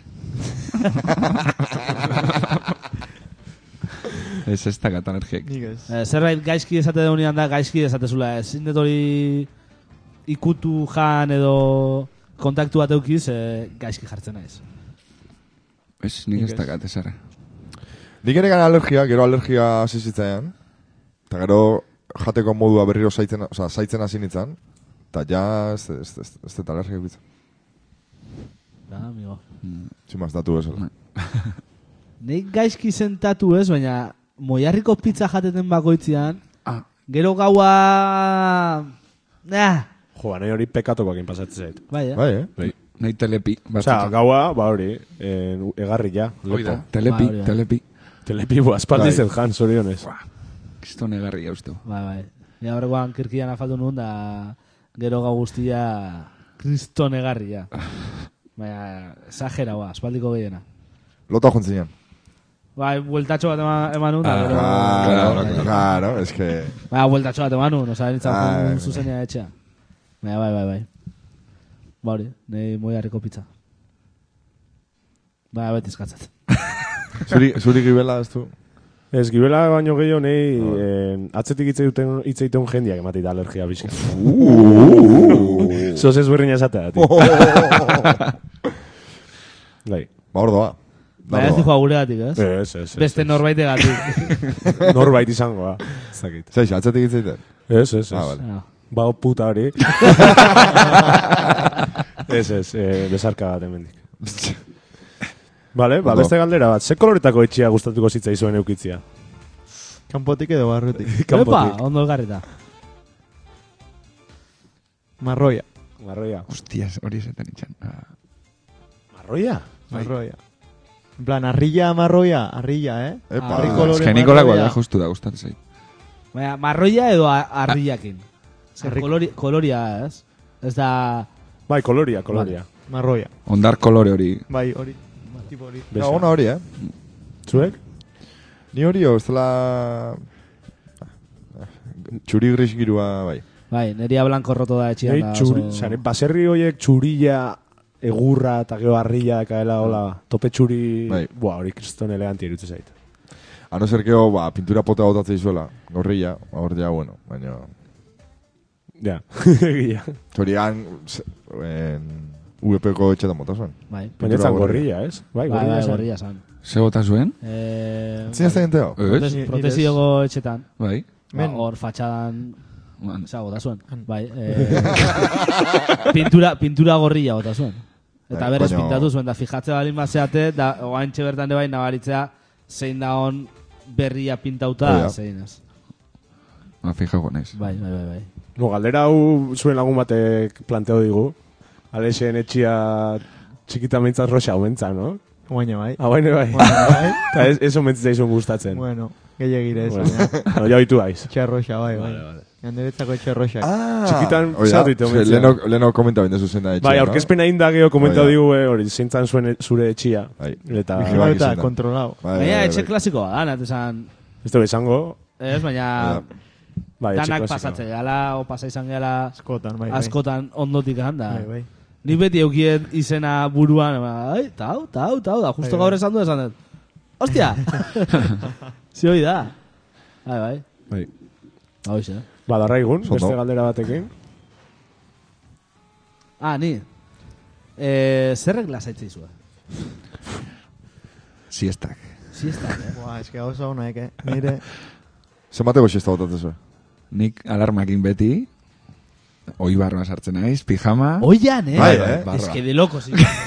Ez ez dakat alergiek. Nik ez. Eh, zerbait gaizki esate deunian da, gaizki esatezula. Ezin dut hori ikutu jan edo kontaktu bat eukiz, eh, gaizki jartzen naiz. Ez, nik ez Nik ez. dakat ezarre. Nik ere gana alergia, gero alergia hasi zitzaian. Eta gero jateko modua berriro zaitzen, oza, zaitzen hasi nintzen. Eta ja, ez ez- ez- ez dut alergia egitzen. Da, amigo. Tximaz, datu ez. Nik gaizki sentatu ez, baina moiarriko pizza jateten bakoitzean, Ah, gero gaua... Nah, Jo, ba, nahi hori pekatokoakin pasatzen zait. bai, eh? Bai, eh? bai. Nahi telepi. Osea, gaua, ba hori, eh, egarri ja, Hoi da. lepo. Telepi, Ba, hori da. telepi. Telepibu, aspaldi Bai. zen jan, zorionez. Kiston egarri jauztu. Bai, bai. Ni aurrekoan kirkian afaldu nuen, da gero gau guztia kriston egarria. Baina, exagera, ba, espaldiko gehiena. Lota jontzinean. Bai, bueltatxo bat eman, eman nuen, da, Ah, gero... Claro, Bai, claro, es que... Baina, bueltatxo bat eman nuen, oza, nintzen Ah, ah, zuzenia etxea. Baina, bai, bai, bai. Ba hori, nahi moiarriko pizza. Baina, beti eskatzat. Zuri, zuri gibela ez du? Ez, gibela baino gehiago nahi, eh, atzetik hitz egiten hitz egiten jendiak emateita alergia bizka. Zoz ez berreina esatea, tío. Bai. Ba, ordoa. Baina ez dijoa guregatik, ez? Ez, ez, ez. Beste norbaitegatik. Norbait izangoa. Zakit. Zaiz, atzetik hitz egiten? Ez, ez, ez. Ah, vale. Ja. Ba, puta hori. Ez, ez, eh, besarka bat hemendik. Vale, ba, Ondo. beste galdera bat. Ze koloretako etxea gustatuko zitzaizuen eukitzia? Kanpotik edo barrutik. Epa, Kanpotik. ondo elgarrita. Marroia. Marroia. Hostias, hori esaten itxan. Ah. Marroia? Marroia. En plan, arrilla, marroia, arrilla, eh? Epa. Arri Ah, kolore Ez que Nikolako marroia. da justu da gustatzen zait. Baina, marroia edo a- arriakin. Zer, Arri- kolori, koloria, ez? Ez da... Bai, koloria, koloria. Marroia. Ondar kolore hori. Bai, hori. Tipo hori. Ja, ona hori, eh? Zuek? Ni hori hor, ez dela... Txuri gris girua, bai. Bai, neria blanco roto da etxian Nei, da. txuri, oso- zare, baserri horiek txurilla, egurra eta gero harrilla kaela hola, tope txuri, Bai. buah, hori kriston eleganti irutzen zait. A no ser que, oh, ba, pintura potea botatzen izuela, gorrilla, hor ja, bueno, baina... Ja, egia. Zorian, en... U E P-ko etxetan bota zuen. Bai, Baina etzan gorrilla, ez? Bai, bai, gorrilla bai, esan. gorria zan. Ze bota zuen? Eh, Zin ez da genteo? Ez? protes- Ni- Protesioko etxetan. Bai. Ba, Men. hor fatxadan... Man. Osa, bota zuen. Bai, eh, pintura, pintura gorrilla bota zuen. Eta Bai, berez baina- pintatu zuen, da fijatze balin bazeate, da oantxe bertan de bai nabaritzea zein da on berria pintauta, Hori da. zein ez. Ma fijago naiz. Bai, bai, bai, bai. No, galdera hau zuen lagun batek planteo digu. Alexen etxia txikita mentzat roxa omentza, no? Baina bai. Ah, baina bai. Baina bai. Eta ez, ez omentza izun gustatzen. Bueno, gehiagire ez. Bueno, baina. no, ja oitu aiz. Txarroxa, bai, bai. Vale, vale. Ganderetzako txarroxak. Ah! Txikitan hori da, sartu ite ze omentzea. Leno, leno komenta bende zuzen da etxea, Bai, no? aurkezpena inda geho komentau Hori da. digu, eh, hori, zeintzan zuen e- zure etxia. Bai. Eta, Bai, Vigilatu eta izan da. kontrolao. Bai, Baina bai, etxe bai. klasikoa da, nat esan... ez dugu esango, Ez, baina bai, etxe danak klasikoa. pasatzen gala, o pasa izan gala Askotan, bai, bai. askotan ondotik handa. Bai, bai. Ni beti eukien izena buruan, ba, ai, tau, tau, tau, da, justo Bai, gaur bai. esan du esan dut. Ostia! Si hoi da. Bai, bai. Bai. Hau ize. Ba, darraigun, Zondo. beste galdera batekin. Ah, ni. Eh, zerrek lasaitzei zua? Siestak. Siesta, eh? Buah, eske gauza honaek, eh. Nire... Zenbateko siesta botatzen zuen? Nik alarmakin beti, oi barroa sartzen naiz, pijama. Oian, eh? Bai, eh? Es que de locos.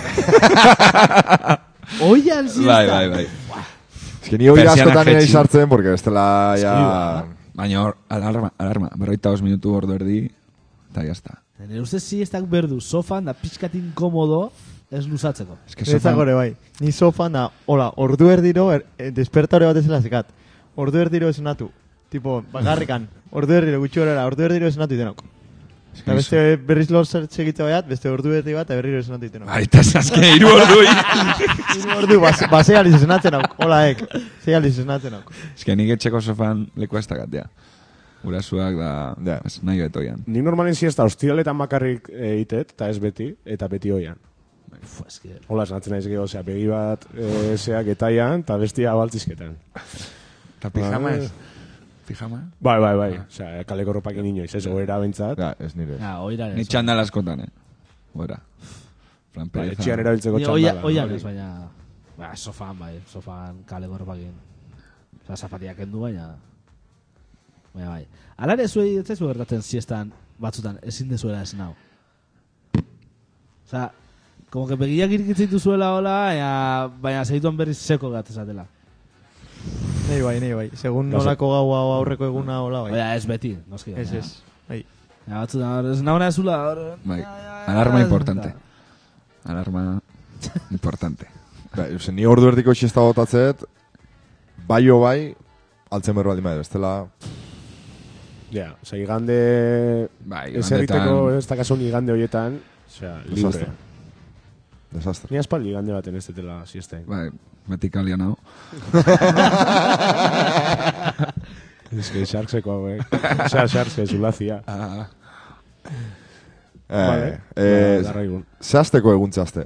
Oian siesta. Bai, bai, bai. Ez que ni hori Persiana askotan nire jetzi. sartzen, porque bestela ja... Baina hor, alarma, alarma, berroita os minutu ordu erdi, eta jazta. Nire ustez siestak berdu sofan da pixkat inkomodo ez luzatzeko. Ez que Niretzako ere bai. Ni sofan da, hola, ordu erdiro, er, eh, despertore bat ezela zekat. Ordu erdiro esnatu. Tipo, bakarrikan. Ordu erdiro, gutxi horrela, ordu erdiro esnatu itenok. Eta beste berriz lor segitze baiat, beste ordu erdi bat, eta berriro esnatu itenok. Aita zaske iru ordui. Hiru ordu, base, base aliz esnatzen auk. Hola, ek. Zei aliz esnatzen auk. Ez que nik etxeko sofan leku ez dakatea. Urasuak da, Ja. ez nahi betoian. Nik normalen siesta ostiraletan bakarrik eitet, eta ez beti, eta beti oian. Fu, eske... Hola, esnatzen naiz geho, osea, begi bat, e, zea getaian, eta bestia baltzizketan. Eta pijama Bai. ez? Pijama? Bai, bai, bai. Osea, kaleko ropakin inoiz, ez goera bentsat. Ja, ez nire. Ah, oiran ez. Ni txandala askotan, eh? Gora. Plan Bai, pereza. etxean erabiltzeko Ni oia, txandala. oian hori. ez, baina... Ba, sofan, bai, sofan kale gorropakin. Osa, zapatiak kendu, baina... Baina, bai. Alare zuei, ez zaizu gertatzen siestan batzutan, ezin dezuela ez nau. Osa, como que begiak irikitzen duzuela hola, baina, baina segituan berriz seko gatzatela. Nei bai, nei bai. Segun Gauza- nolako gaua o aurreko eguna hola bai. Baina, ez beti, noski. Ez, baina- ez. Bai. Baina, batzutan, hor, ez nauna ezula, hor... Bai, Ja, ja, ja, alarma ja, importante. eta- Alarma importante. Ba, ose, ni ordu erdiko siesta botatzet, bai o bai, altzen berro baldin badu, bestela... Ja, osea, igande... Bai, Ez igandetan- erriteko, ez dakasun igande horietan, osea, libre. Desastre. Desastre. Ni aspaldi igande baten ez detela siesten. Bai, beti kalian hau. Ez que Sharkseko hauek. Osea, Sharks, ez ulazia. Ah, Eh, Vale. eh, Ba, darraigun. zehazteko egun zehazte.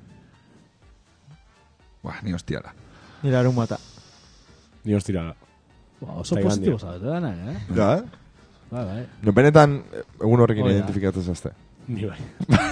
buah, ni hostiala. Nire arun bata. Ni hostirala. Ba, oso Eta positibo igandia. zabete danak, eh? Ja, eh? Bai, bai. No, benetan, egun horrekin Hori da. identifikatzen zehazte. Ni bai.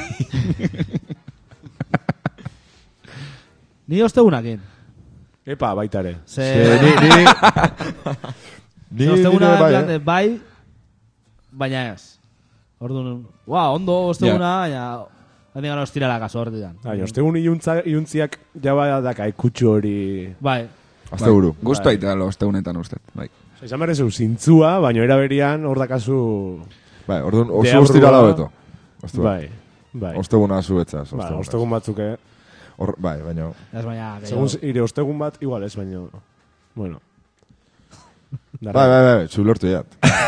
Ni ostegunakin. Epa, baita ere. Ze... Ze, ni, ni, ni, Ze osteguna nire en bai, plan de eh? bai, baina ez. Orduan, ua, ondo osteguna, baina... Handi gara ostirala kaso hor didan. Baina, ostegun iuntza, iuntziak jaba daka ikutxu hori... Bai, Azte buru. Gusto Bai. aita lo osteunetan ustet, bai. Osea, izan berrezu, zintzua, baina era berian hor dakazu... Bai, orduan, oso Deabrua- ostirala beto. Ostu, Bai, bai. Osteguna zuetzaz. Ba, ostegun batzuk, eh? Hor, bai, baina... Ez baina... Segun ire ostegun bat, igual ez, baina... Bueno. Bai, bai, bai, zu lortu jat.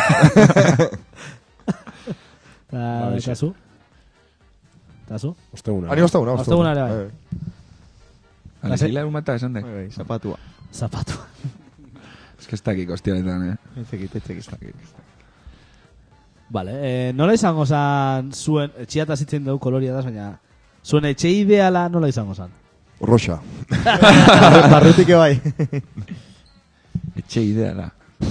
Eta zu? Eta zu? Osteguna. Ani osteguna, osteguna. Osteguna, bai. Alekila egun bat esan dek. Bai, bai, zapatua. Zapatua. Ez que ez dakik hostialetan, eh? Etzekit, etzekit. Vale, eh, nola izango zan zuen, etxiata zitzen dugu koloria da, baina zuen etxe ideala nola izango zan? Roxa. Barrutik bai. Etxe ideala.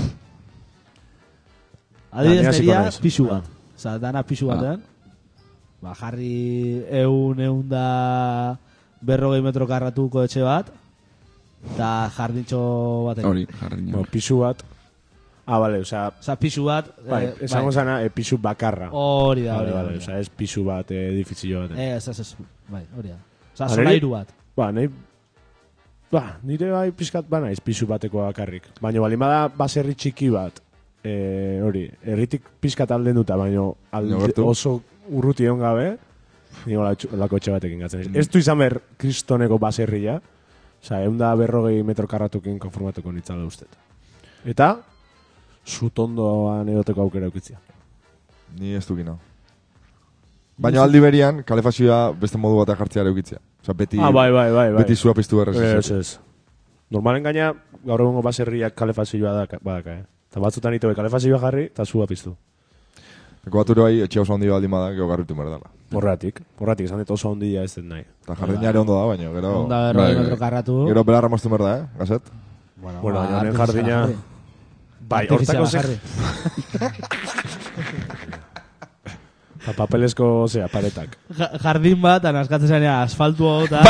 Adibidez hasiko neria naiz. pixu bat. Osa, dana pixu batean. Ba, jarri eun, eun da berrogei metro karratuko etxe bat. Eta jardintxo batean. Hori, jardina. Bueno, pisu bat. Ah, vale, o sea... Osa, pixu bat... Bai, eh, esango bai. zana, e, pisu bakarra. Hori da, Vale, hori da. vale, hori o da. sea, ez pisu bat, eh, edifizio bat. Eh, ez, ez, ez, bai, hori da. Osa, Ba, solairu bat. Ba, nahi... Ba, nire bai pizkat ba naiz pisu bateko bakarrik. Baina balin bada baserri txiki bat, eh, hori, herritik pizkat alden duta, baina alde, Gertu. oso urruti egon gabe, nigo lako etxe batekin gatzen. Ez du izan ber kristoneko baserria, oza, egun da berrogei metro karratukin konformatuko nitzala ustet. Eta, zutondoan edoteko aukera eukitzia. Ni ez dukina. Baina aldi berian, kalefazioa beste modu batean jartzea eukitzea. Osa, beti, Ah, bai, bai, bai, bai. beti zua piztu berrez. Ez, ez. Normalen gaina, gaur egungo baserriak kalefazioa da, badaka, eh? Eta batzutan ito kalefazioa jarri, eta zua piztu. Eko bat bai, etxe oso handi baldin bada, gero garritu merdala. Horratik, horratik, esan dut oso handia ez den nahi. Eta jardinare ondo da, baina, gero... Onda berrogei bai, metro bai. karratu. Gero belarra moztu merda, eh, gazet? Bueno, Bueno, ba, baina honen artifiziala jardina- jarri. Bai, Artifiziala hortako ze... jarri. Eta papelezko, zea, paretak. Ja- Jardin bat, anaskatzen zanean asfaltu hau eta...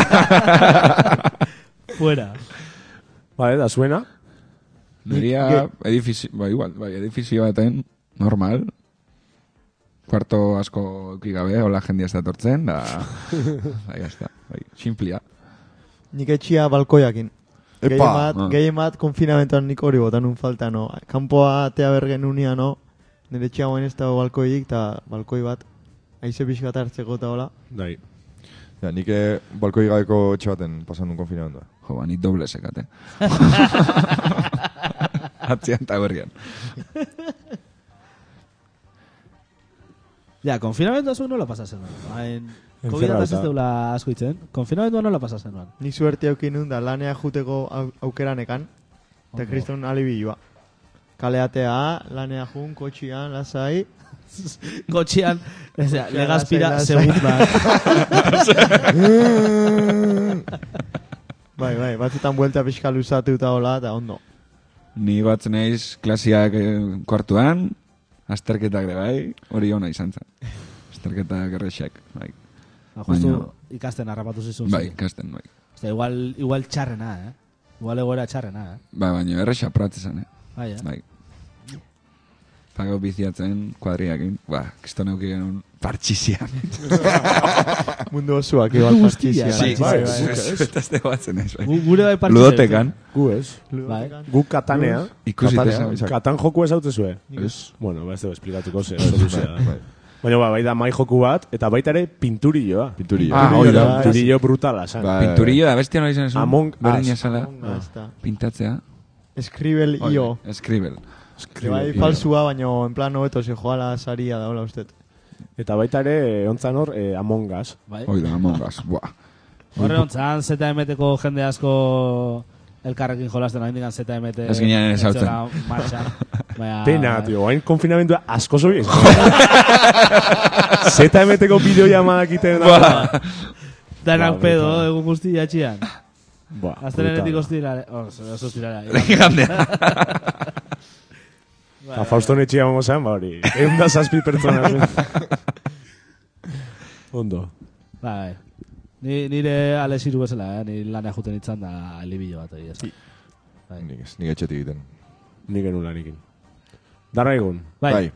Fuera. Bai, da zuena? Neria edifizio, bai, igual, bai, edifizio baten, normal. Kuarto asko eukigabe, hola jendia ez da tortzen, da... Bai, ez da, bai, simplia. Nik etxia balkoiakin. Epa! Gehiemat, Ah. gehiemat konfinamentoan nik hori botan un falta, no. Kanpoa atea bergen unia, no. Nire etxia guen ez dago balkoiik, eta balkoi bat. Aize pixkat hartzeko eta hola. Bai. Ja, nik eh, balkoi gabeko etxe baten pasan un konfinamentua. Jo, ba, ni doble sekate. Atzian eta berrian. Ja, konfinamentua zuen nola pasatzen nuen. Hain... COVID Encerrauta. ez deula asko itzen. Konfinamentua nola pasatzen nuen. Nik suerte aukin nun da lanea juteko au- aukeranekan. Eta Ondo. kriston alibilua. Kaleatea, lanea jun, kotxian, lasai. Kotxian, ez da, legazpira lasai, lasai. segundan. Bai, bai, batzutan buelta pixka luzatu eta hola, eta ondo. Ni batzen naiz klasiak eh, kuartuan, azterketak ere bai, hori ona izan zen. Azterketak errexak, bai. Ba, justu Baina- ikasten harrapatu zizun. Bai, kasten, bai. Osta, igual, igual txarrena, eh? Igual egoera txarrena, eh? Bai, baina errexa pratzen, eh? Bai, eh? Bai. Pago biziatzen, kuadriakin, ba, kiston euki genuen partxizian. Mundu osoak, igual Guztia, partizia. bai, bai, bai. Zuetazte batzen ez, bai. Gu- Gure bai partxe. Ludotekan, Gu ez. Bai. Gu katanea. ikusite Katanea, zen. Isaac. Katan joku ez haute zue. Ez. Bueno, ba ez dugu esplikatuko ze, oso luzea da. Baina ba, bai da mai joku bat, eta baita ere pinturilloa. Pinturillo. Ah, hoi da. Pinturillo brutala, san. Bai. Pinturillo da, bestia nola izan zuen. Among Us. Berdina zala. Onga, ez da. Pintatzea. Scribble io. Eskribel. Que bai falsua, baina en plan hobeto se joala saria da hola usted. Eta baita ere, ontzan hor, eh, Among Us. Bai. Hoi da, Among Us, buah. Horre ontzan, Z M T-ko jende asko elkarrekin jolasten, hain digan Z M T... Ez ginen ezautzen. etxera martxan. Baina... Pena, tio, hain konfinamentua asko zoi ez. Z M T-ko bideoiamadak iten da. Danak Ba, pedo, brutal. egun guzti jatxian. Ba, Aztenenetik brutal. ostirara. Oh, oso ostirara. Gandea. Eta Fauston etxia gongo zen, ba hori. Egun da zazpi pertsona. Ondo. Bai, bai. Ni, nire aleziru bezala, eh? Ni lanea juten itzan da alibillo bat. Egia, esan. Bai. Nik ez, nik etxetik egiten. Nik genuen lanikin. Darra egun. Bai. Bai.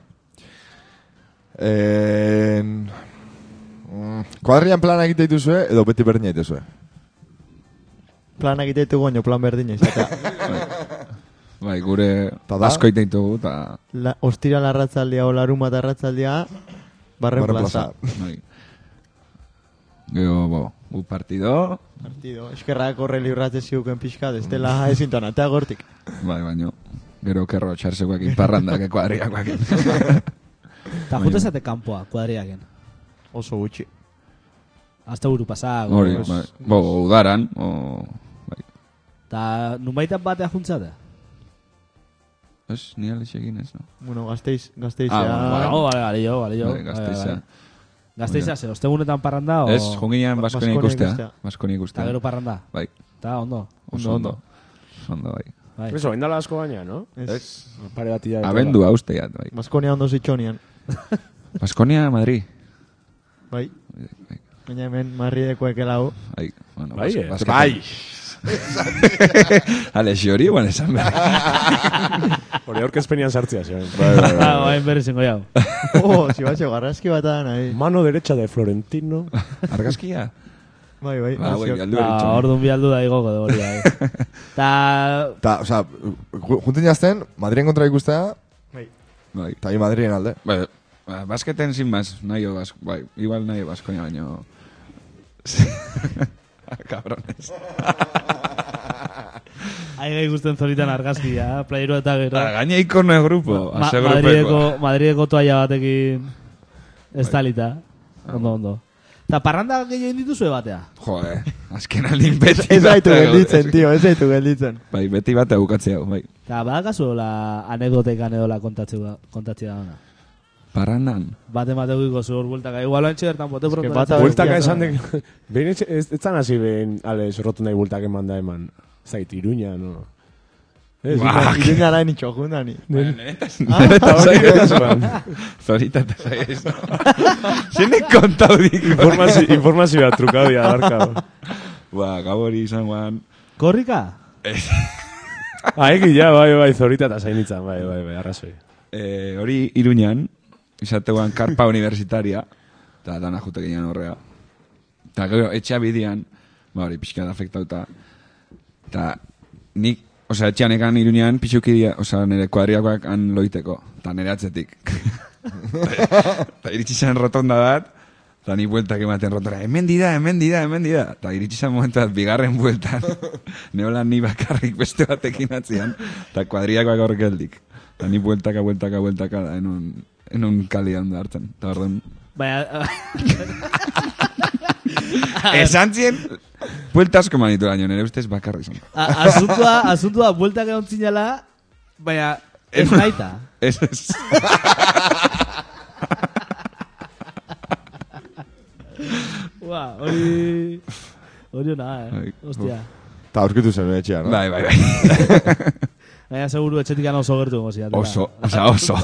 En... mm, Kuadrian plana egite dituzue, edo beti berdina dituzue? Plan egitetu goño, plan berdina izatea. Bai, gure Ta da? asko iteitugu, eta... La, ostira larratzaldia o laruma arratzaldia, barren Barren plaza. plaza. Bai. Gero, bo, gu partido, Partido, eskerrak horre libratzen ziuken pixka, ez dela ezintan, atea gortik. bai, baino, gero kerro txarzekoak parrandak kuadriakoak. Ta jute zate kanpoa, kuadriaken. Oso gutxi. Hasta buru pasak. Hori, bai, bo, udaran, o, bai. Ta nunbaitan batea juntzate? Ez, ni alex egin ez, no? Bueno, gazteiz, gazteizea... Ah, bueno, Oh, vale, vale, jo, vale, jo. Bai, Gasteiza. Gazteiza, ze, ostegunetan parranda, o... Ez, junginean Baskonia Baskonia ikustea. ikustea. Baskonia Ta ikustea. gero parranda. Bai, Ta, ondo. oso ondo. Oso ondo, bai. Bai. Eso, indala asko baina, no? Ez. Pare bat ia. Abendu hausteiat, bai. Baskonia ondo zitxonian. Baskonia, Madrid. Bai, Bai, baina hemen marridekoek elau. bai, bueno, Bai, bas- eh? basketan. Bai. Alex, hori guan esan behar. Hori aurkezpenian sartzea, zeren. Ah, bain berri zengo jau. Oh, si batxe, garrazki bat da, nahi. Mano derecha de Florentino. Argazkia? Bai, bai. Ba, bai, Baziok. aldu Ta, eritxon. orduan bi aldu da igoko de hori, bai. Ta, Ta, oza, juntin jazten, Madrien kontra ikustea, Bai. eta hi Madrien alde. Bai, ba, basketen sin más, nahi o bask, bai, igual nahi Baskonia baino. Cabrones. Ahi gai guztien zoritan argazkia, playero eta gero. Gaina ikorno de grupo, Ma- ase Madrideko, grupekoa. Madrideko toalla batekin estalita. Ondo, ondo. Ta parranda gehiago indituzue batea? Jode, azken aldin beti. Ez zaitu bate gelditzen, gaude. tio, ez zaitu gelditzen. Bai, beti bate bukatzea, bai. Ta badakazu la anekdotekan edo la kontatzea kontatzea dana. Parrandan. Bate mateuko zu hor bueltaka. Igual antxe bertan bote que pronto. bata- Bultaka Ja, esan ja. dek... Behin etxe- ez ez zan hasi behin, ale, sorrotu nahi bultak eman da eman. Zait, Iruña, no? Ez, Ba, Iruña nahi nitxo jundani. Neta zaiz. Zorita eta zaiz. Zenek kontau diko. Informazio, informazioa trukau dia, darka. Ba, gau hori izan guan. Korrika? Ah, egi, ja, bai, bai, zorita eta zainitzan, bai, bai, bai, arrazoi. Eh, hori Iruñan, izateguan karpa universitaria, eta dana jute ginen horrea. Eta gero, etxea bidian, ba hori pixka da afektauta. Eta nik, osea, etxean ekan Iruñan, pixuki dia, osea, nire kuadriakoak han loiteko, eta nire atzetik. Eta iritsi zen rotonda bat, eta ni bueltak ematen rotora, hemen dida, hemen dida, hemen dida. Eta iritsi zen momentu bat, bigarren bueltan, neola ni bakarrik beste batekin atzian, eta kuadriakoak horrek geldik. Eta ni bueltaka, bueltaka, bueltaka, da, enun, enun kalian da hartzen. Eta orduan, Baina... esan zien, buelta asko manitu baino, nire ustez bakarri zen. A- Asuntua, asuntua, bueltak egon zinala, baina ez naita. Ez, ez. Ua, hori... Hori ona, eh? Bai. Hostia. Eta aurkitu zen etxea, no? Bai, bai, bai. Baina seguru etxetik gana oso gertu gongo ziatela. Oso, osea, oso.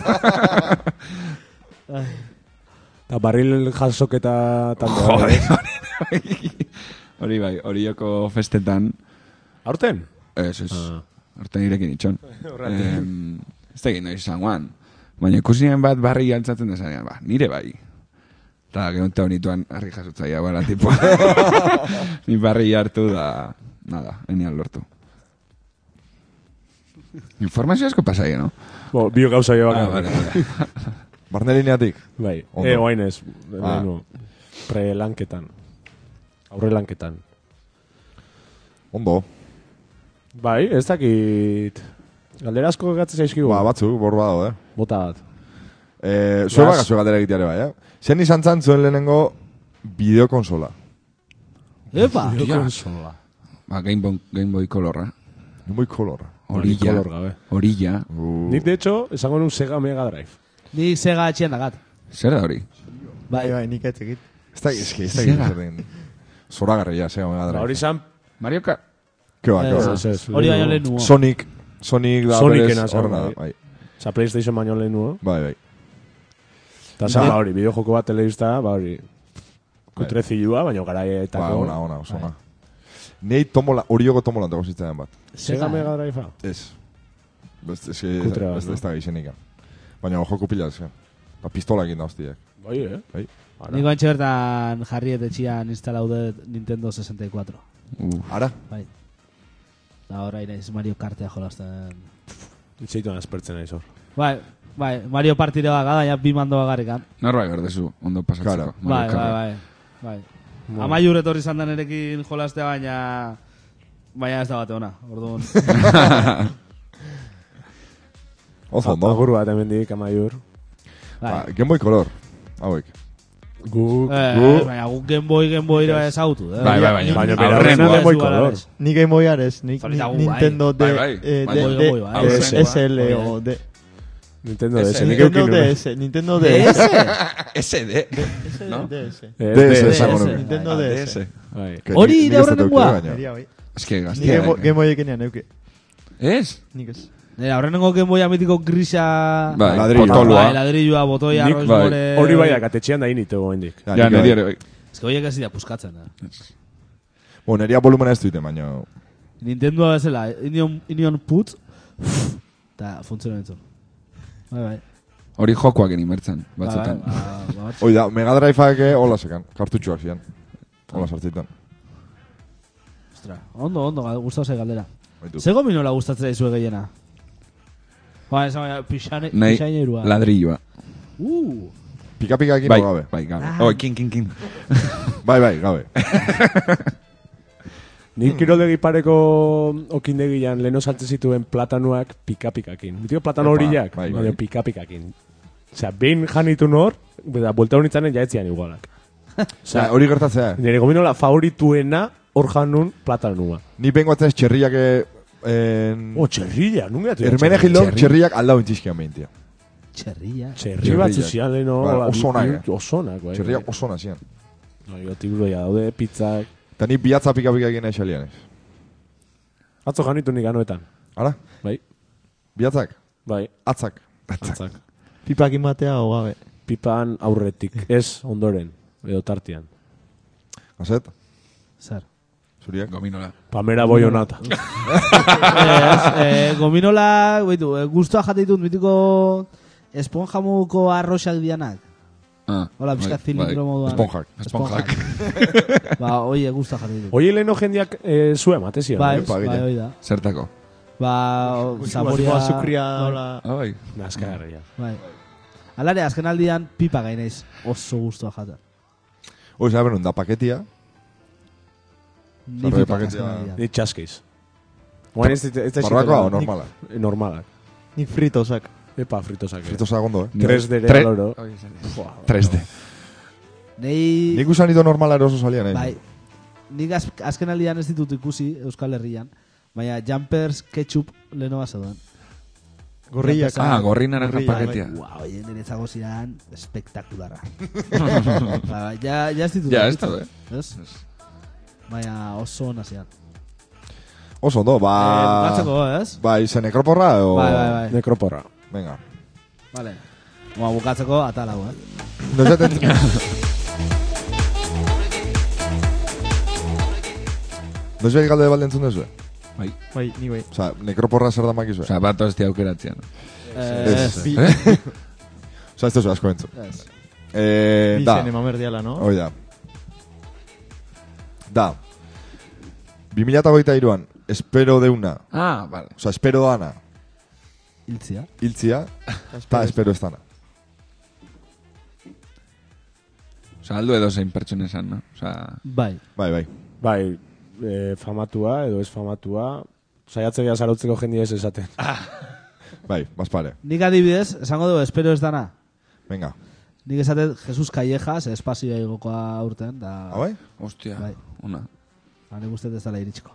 Eta barril jasoketa tanto. Jode, hori bai. Hori bai, hori joko festetan, Aurten? ez, ez, Ah. horten irekin itxon. Em, ez da egin noiz izan guan. Baina ikusinen bat barri altzatzen desanean, ba, nire bai. Eta geronte honituan harri jasotzaia, bera, tipo. Ni barri hartu da, nada, enian lortu. Informazio asko pasaia, no? Bo, bio gauza jo Ah, baka. vale, vale. Barnelineatik. Bai, Ondo. e, oain ez. Ah. Lehenu, pre-lanketan. Aurre lanketan. Ondo. Bai, ez dakit... Galdera asko gatzen zaizkigu. Ba, batzu, bor badao, eh? Bota bat. Eh, Zue Gas. bakazu galdera egiteare bai, eh? Zen izan zan zuen lehenengo bideokonsola. Epa! Konsola. Ba, Game Boy, Game Boy Colorra. Muy color. Orilla. Color gabe. Orilla. Uh, Nik, de hecho, esango nun Sega Mega Drive. Ni Sega etxean dagat. Zer da hori? Bai, bai, nik etzekit. ez da, ez que, ez da, Sega. zer den. Zoragarria, Sega Mega Ba, Drive. hori zan... Mario Kart. Ke ba, ke Ez, ba. ez, ez, Hori baino lehenengo. lehen nuo. Sonic, Sonic da Sonicena berez zen, horrena da, bai. bai. Osa, PlayStation baino lehen nuo. Bai, bai. Eta zan, ba, hori, bideojoko bat telebista, ba, hori... Kutrezilua, baina garaietako... Ba, ona, ona, oso ona. Nei tomola, horioko tomola dago zitzen bat. Sega Mega Drive. Ez. Ez, ez, ez, Kutre bat, ez, no? ez da gizenik. Baina joko pila, ez. Ba, pistola egin da hostiak. Bai, eh? Bai. Ara. Niko antxe bertan jarriet etxian instalau dut Nintendo sesenta y cuatro. Ara? Bai. Da horra inaiz Mario Kartea jolazten. Itxeituan aspertzen naiz hor. Bai, bai, Mario Partire bat gada, ja bi mando bagarrikan. Norbait berdezu, ondo pasatzeko. Claro. Bai, Mario bai, Kart. bai. Bai. Amaiur etorri izan da nerekin jolastea, baina... Baina ez da bate ona, orduan. Ozo, no? Agur bat hemendik, Amaiur. Ba, Game Boy Color, hauek. Guk, Eh, guk. baina guk Game Boy, Game Boy ere ezagutu, eh? Bai, bai, baina. Baina aurrengoa. bera Game Boy Igual Color. ez. Ni Game Boy Ares, ni, Hori ni, da gu, Nintendo bai. D, Bai, bai. eh, Bai, D- Game D- Boy, bai. S- S L, S L o D. Nintendo D S. Ese, nik Nintendo eukin nuen. D S, Nintendo D S. S D. ¿No? D S. Eh, D S D S. esango D S. nuke. Nintendo Ah, D D S. S. Bai. Que Hori ni- nik ere ez dut aurrenengoa? eduki, baina. Beria, bai. Es que Ni gaztia. Game Boy- Game Boy ekenean neuke. Ez? Nik ez. Nera, horrenengo Game Boy amitiko grisa... Bai, Ladrillo. potoloa. Bai, ladrillua, botoia, Nik- arroz bai. more... Hori bai akatetxean da initego hendik. Ja, Ja, nik bai. niri ere bai. Ez que horiek ez dira puskatzen, eh? Bueno, neria volumena ez duite, baina... Nintendoa bezala, Indian, Indian put, eta funtzionamentu. Bai, bai. Hori jokoak inmertzen, Bai, batzutan. bai, ba- ba- batzu- Hoi da, Mega Driveak eh, hola sekan, kartutxoak zian. Hola sartzitan. Ostra, ondo, ondo, gustau ze galdera. Baitu. Ze gominola gustatzen zaizue gehiena? Ba, esan baina, pixane, Nahi, pixainerua. ladrilloa. Uh, Pika-pika ekin Bai, o gabe? bai, gabe. Ah. Oi, kin, kin, kin. Bai, bai, gabe. Nik kiroldegi pareko okindegian leheno saltzen zituen platanuak pika-pikakin. Mitiko platano Epa, horiak, bai, bai. baina pika-pikakin. Osea, behin janitu nor, beda, bolta honitzanen jaetzian igualak. Osea, Osea, hori gertatzea. nire gominola favorituena hor janun platanua. Ni penguatzen ez txerriak... eh, En... Oh, txerrilla, nunga tu. Hermenegilok txerriak aldau intxizkian behintia. txerria. Txerri batzu Txerrillak. zian leheno. Ba, ba, oso onak, bi- eh? Oso onak, bai. Txerriak oso nazian. Bai, otibroia daude, pizzak. Eta ni bihatza pika-pika egin eixalian ez. Atzo janitu nik anoetan. Ara? Bai, Bihatzak? bai, Atzak? atzak. Pipak imatea o gabe. Pipan aurretik, ez ondoren, edo tartian. Gazet? Zer. Zuriak? Gominola. Pamera boionata. Ez, eh, gominola, baitu, eh, guztua jate ditut mitiko esponjamuko arroxak dianak. Ah, Hola, bai, pixka bai. zilindro moduan. Esponjak. Esponjak. Ba, oie, guztua jate ditut. Oie leheno jendiak e, zue matezio. Bai, epa, bai, gile. hoi da. Zertako. Ba, zamoria... Azukria, hola. Ah, bai. Nazkarria. Bai. Alare, azken aldian pipa gainez oso guztua jata. Hoi, zaber, da paketia. Ni Zarre pipa paketea- azken aldian. Ni txaskiz. Guain ez ez da Barbakoa o normala? Normalak. Nik fritosak. Epa, fritosak. Frito zagondo, eh? tres D Tre- aloro. tres D. Nei... Nik usan ito normala eroso salian, eh? Bai. Nik az, azken aldian ez ditut ikusi Euskal Herrian. Baina Jumpers ketchup leheno zeuden. Gorriak. Ah, gorri naranja Gorria, paketia. Ua, oie, niretzago ziren espektakularra. ba, ja, ja ez ditut. Ja, ez da, eh? Ez? Baina oso ona zian. Oso, ondo, ba... Eh, batzeko, ez? Bai, zen nekroporra, o... Bai, bai, bai. Nekroporra. Venga. Vale. Ba, bukatzeko atalau, eh? No zaten... No ez galde balde entzun dezu? Bai. Bai, ni bai. Osa, nekroporra zer da makizu? Osa, bat ozti aukeratzean. Eh, Ez. Bi, Osa, ez dezu asko entzun. ez. Eh, bi da. zen eman berdiala, no? Hoi da. Da. bi mila hogeita iruan, espero deuna. Ah, vale. Osa, espero dana. Hiltzia. Hiltzia, eta espero ez dana. Osa, aldo edo zein pertsona esan, no? Osa, Bai. Bai, bai. Bai, e, famatua edo ez famatua. Saiatzea ja sarautzeko jendia ez esaten. Bai, bazpare. Nik adibidez, esango dugu, espero ez dana. Venga. Nik esatet Jesus Callejas, espazioa igokoa urten, da... Ah, bai? hostia, Bai. ona. Ba, nik uste ez dala iritsiko.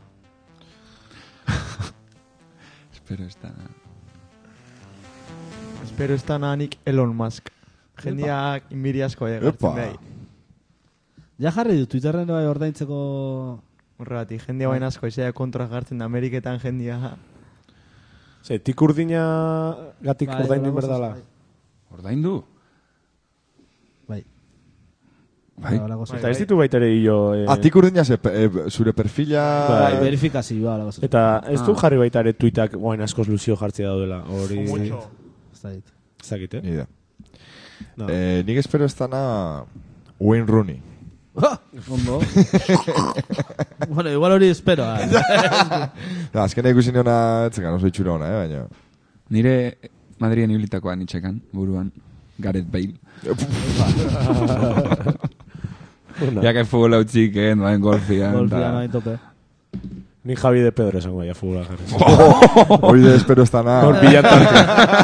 Espero esta... Espero ez da nik Elon Musk. Jendiak inbiri asko Epa. egartzen behai. Ja jarri du, Twitterren bai ordaintzeko... Horregatik, jendia bain asko izea kontra jartzen da Ameriketan jendia. Ze, tik urdina gatik Bai, ordaindin horrela berdala. gozaz, Ordaindu? Bai. Bai. Horrela gozaz. Eta ez ditu baita ere hilo... Eh, Ah, tik urdina ze, eh, zure perfila... Bai, verifikazioa, horrela gozaz. Eta ez du Ah. jarri baita ere tuitak guain askoz luzio jartzea daudela. Hori... Ez da dit. Ez dakit, eh? Ni idea. No. Eh, nik espero ez dana... Wayne Rooney. Ah, ondo. Bueno, igual hori espero. Eh? Da, azkena ikusi neona, etzekan oso itxura ona, eh, baina... Nire Madrien ibilitakoan itxekan, buruan, Gareth Bale. Ya que futbol hau txiken, bain golfian. Golfia noain tope. Ni Javi de Pedro esango ya futbola jarri. Hori de espero ez da na. Hor pilantarte.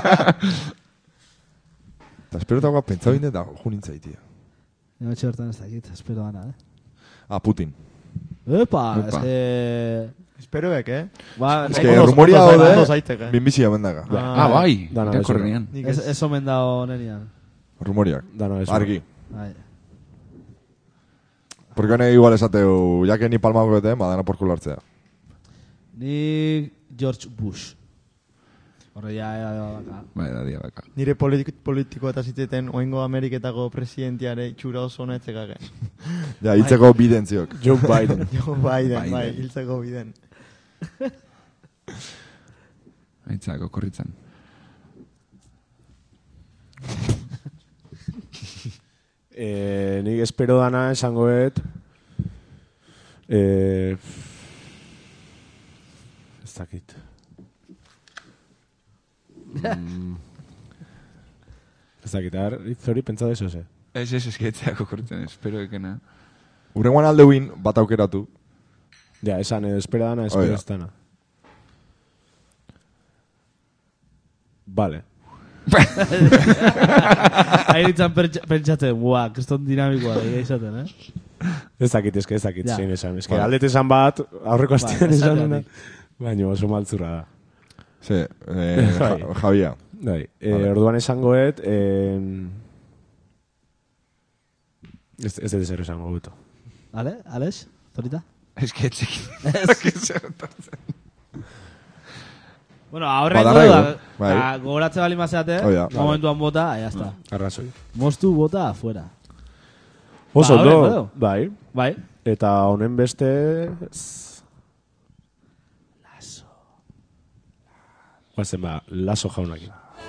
Eta espero eta guap pentsau inde da junintza itia. Nio txertan ez dakit, espero dana, eh? Ah, Putin. Epa, Epa. ez que... Esperoek, eh? Ba, Ez nahiko que ondo- rumoria ondo haude, zaiteke. minbizi amendaga. Ah, bai. Dana Irakorrenean. Nik Ez, ez. ez omen da nenian. Rumoriak. Dana ez. Argi. Bai. Porque hone igual esateu, ya que ni palmako bete, badana por culo hartzea. Ni George Bush. Horre ja, era baka. Bai, da dia baka. Nire politik, politiko eta zitzeten oingo Ameriketako presidentiare itxura oso netzekake. Ja, hitzeko bidentziok. Joe Biden. Jo, Biden, Biden. bai, hiltzeko biden. Aitzako korritzen. Eh, nik espero dana esangoet eh, ez dakit. Mm, ez dakit, ar, hori pentsa deso, ze? Ez, ez, ez, aitzako korritzen, espero ekena. Urrengoan aldeuin bat aukeratu. Ja, esan, eh, espero dana, espero Oida. ez dana. Vale. Airitzan pentsatzen, buah, kriston dinamikoa da izaten, eh? Ez dakit, eske ez dakit, Ja. zein esan. Eske Vale. aldet esan bat, aurreko astean Bai, esan esateatik. dena. Baina oso maltzurra da. Ze, eh, ja, Bai. Javia. Bai, eh, Vale. orduan esangoet, eh, ez, ez dut zer esango guto. Ale, Alex, Torita? Ez que etxekin. Bueno, aurrengo Badarraigo, da, bai. da, gogoratze bali mazeate, Hoi da. momentuan bota, ya está. Arrazoi. Moztu bota afuera. Oso, Ba, ondo, horrengo. bai. Bai? Eta honen beste... Laso. Guazen ba, laso jaunakin.